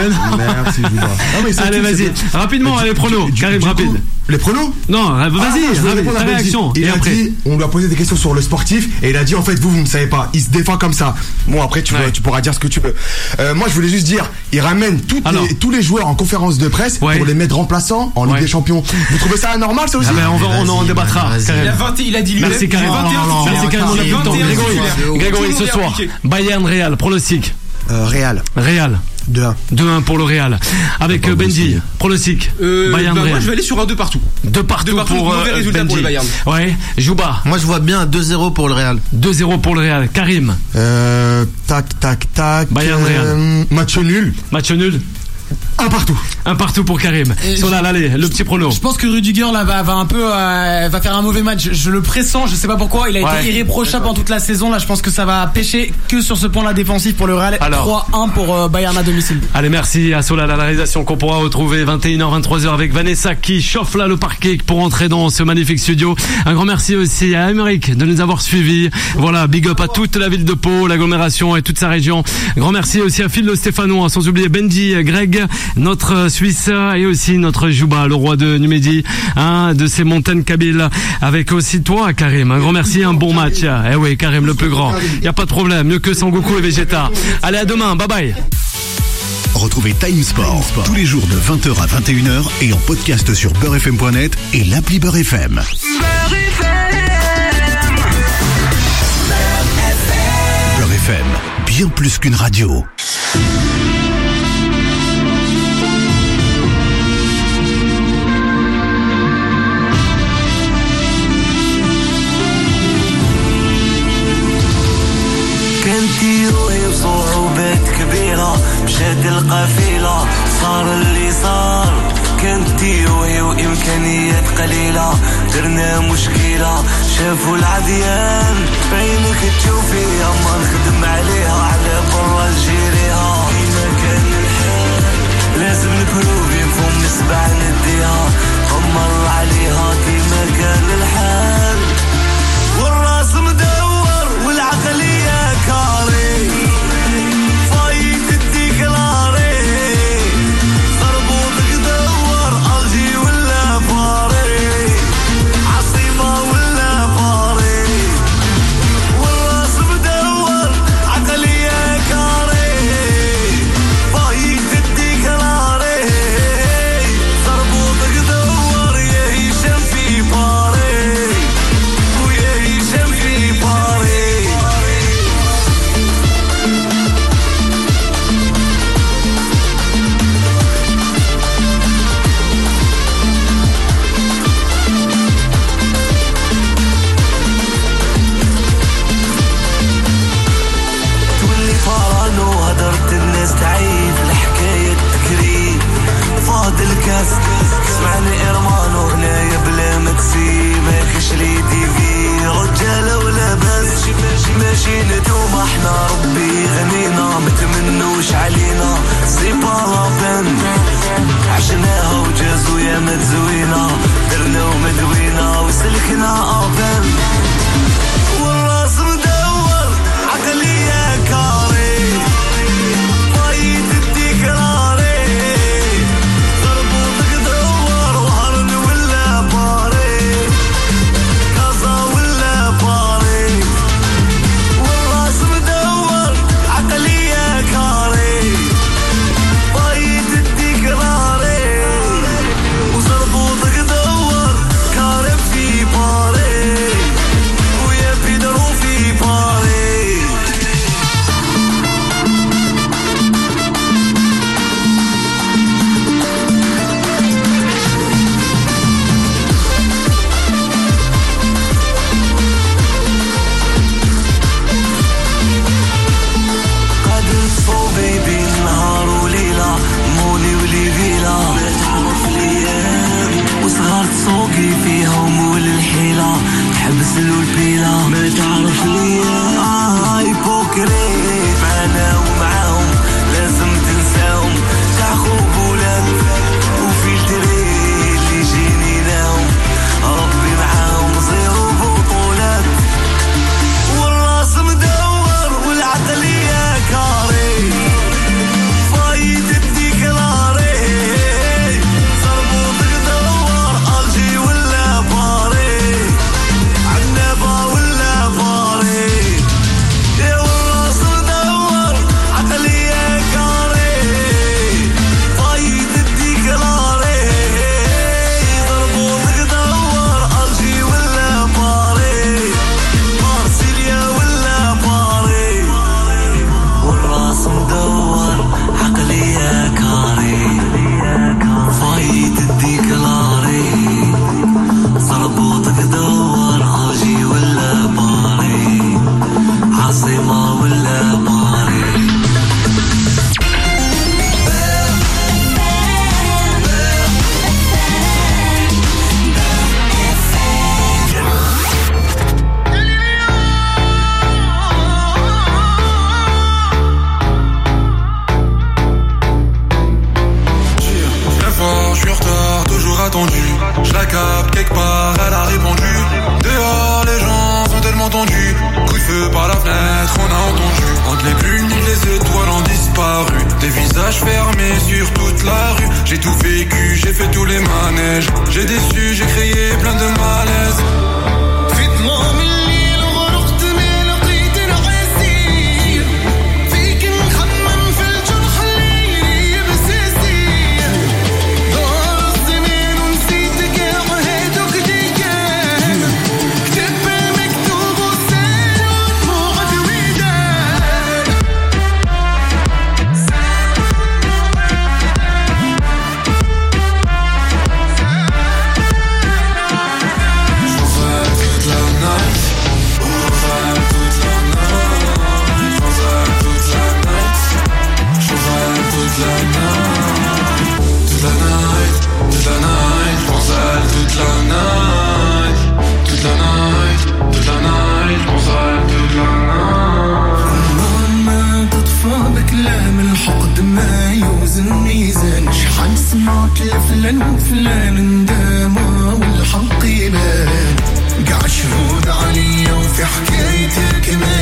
merci Jouba. Allez, vas-y. Rapidement, les pronos. Karim, rapide. Les pronos? Non, vas-y, ta réaction. Il a dit, on lui a posé des questions sur le sportif et il a dit en fait vous vous ne savez pas, il se défend comme ça. Bon après tu tu pourras dire ce que tu veux. Moi je voulais juste dire, il ramène tous les joueurs en conférence de presse pour les mettre remplaçants en Ligue des Champions. Vous trouvez ça anormal ça aussi? On en débattra. Il a dit lui. Merci Karim. Merci Karim, on a plus le temps. Grégory, Grégory ce soir. Bayern Real, pronostic. Real. Real. deux un. deux un pour le Real. Avec euh, Benji, pronostic. Euh, Bayern bah Real. Moi je vais aller sur un deux partout. deux partout, deux partout pour mauvais euh, résultat Benji. Pour le Bayern. Ouais, Jouba. Moi je vois bien deux zéro pour le Real. deux zéro pour le Real. Karim. Euh, tac tac tac. Bayern Real. Euh, match nul. Match nul. Un partout. Un partout pour Karim. Solal, allez, le petit prono. Je pense que Rudiger là va, va un peu euh, va faire un mauvais match. Je le pressens, je sais pas pourquoi. Il a ouais. été irréprochable en toute la saison. Là, je pense que ça va pêcher que sur ce point-là défensif pour le Real. Alors, trois un pour euh, Bayern à domicile. Allez, merci à Solal à la réalisation qu'on pourra retrouver vingt et une heures vingt-trois heures avec Vanessa qui chauffe là le parquet pour entrer dans ce magnifique studio. Un grand merci aussi à Émeric de nous avoir suivis. Voilà, big up à toute la ville de Pau, l'agglomération et toute sa région. Grand merci aussi à Phil Le Stéphano, sans oublier Benji, Greg, notre Suisse et aussi notre Jouba, le roi de Numedi, hein, de ces montagnes kabyles, avec aussi toi Karim. Un grand merci, un bon match. Eh oui, Karim le plus grand. Y a pas de problème, mieux que Sangoku et Vegeta. Allez, à demain, bye bye. Retrouvez Time Sport tous les jours de vingt heures à vingt et une heures et en podcast sur beurre f m point net et l'appli Beurre F M. Beurre F M, bien plus qu'une radio. كنتي وهي بصعوبات كبيرة مشات القافلة صار اللي صار كنتي وهي وإمكانيات قليلة درنا مشكلة شافوا العديان بعينك تشوفي أما نخدم عليها على برا نجيريها كيما كان الحال لازم نبروفي فم نسبع نديها قمر عليها كيما كان الحال والراس مدور والعقلية كاري فايت الديكلاري ضربوطك دور ألجي ولا باري عصيبة ولا باري والراس مدور عقلية كاري فايت الديكلاري ضربوطك دور يا هشام في باري ويا هشام في باري تولي فرانو هدرت الناس تعيد الحكاية تكريد فاضل كاس سمعني إرمانو هنايا بلا مكسي ماكش لي دي في رجالة ولا بس ماشي ندوم احنا ربي غنينا متمنوش علينا سيبا لابن عشناها وجازو يا متزوينا درنا ومدوينا وسلكنا ابن والراس مدور عقلية كاري فايت الديكراري ضربوطك دور وهرن ولا باري كازا ولا باري والراس مدور عقلية كاري فايت الديكراري وزربوطك دور كارب في باري ويا بيدرو في باري قادر صوبي بين نهار وليلة مولي وليفيلا ما تعرف ليام وصغار تسوقي فيها ومول الحيلة تحبس له البيلة ما تعرف ليام هاي بوكري معانا ومعاهم لازم تنساهم تاع خوب ولاد وفلتري اللي يجيني لهم ربي معاهم زيرو بطولات والراس مدور والعقلية كاري فايت الديكلاري زربوطك دور ألجي ولا باري عنابة ولا باري Je la capte quelque part, elle a répondu. Dehors les gens sont tellement tendus. Coup de feu par la fenêtre, on a entendu. Entre les plumes, les étoiles ont disparu. Des visages fermés sur toute la rue. J'ai tout vécu, j'ai fait tous les manèges. J'ai déçu, j'ai créé plein de malaise. فلان وفلان انداما والحق يبان قاع شهود عليا وفي حكايتك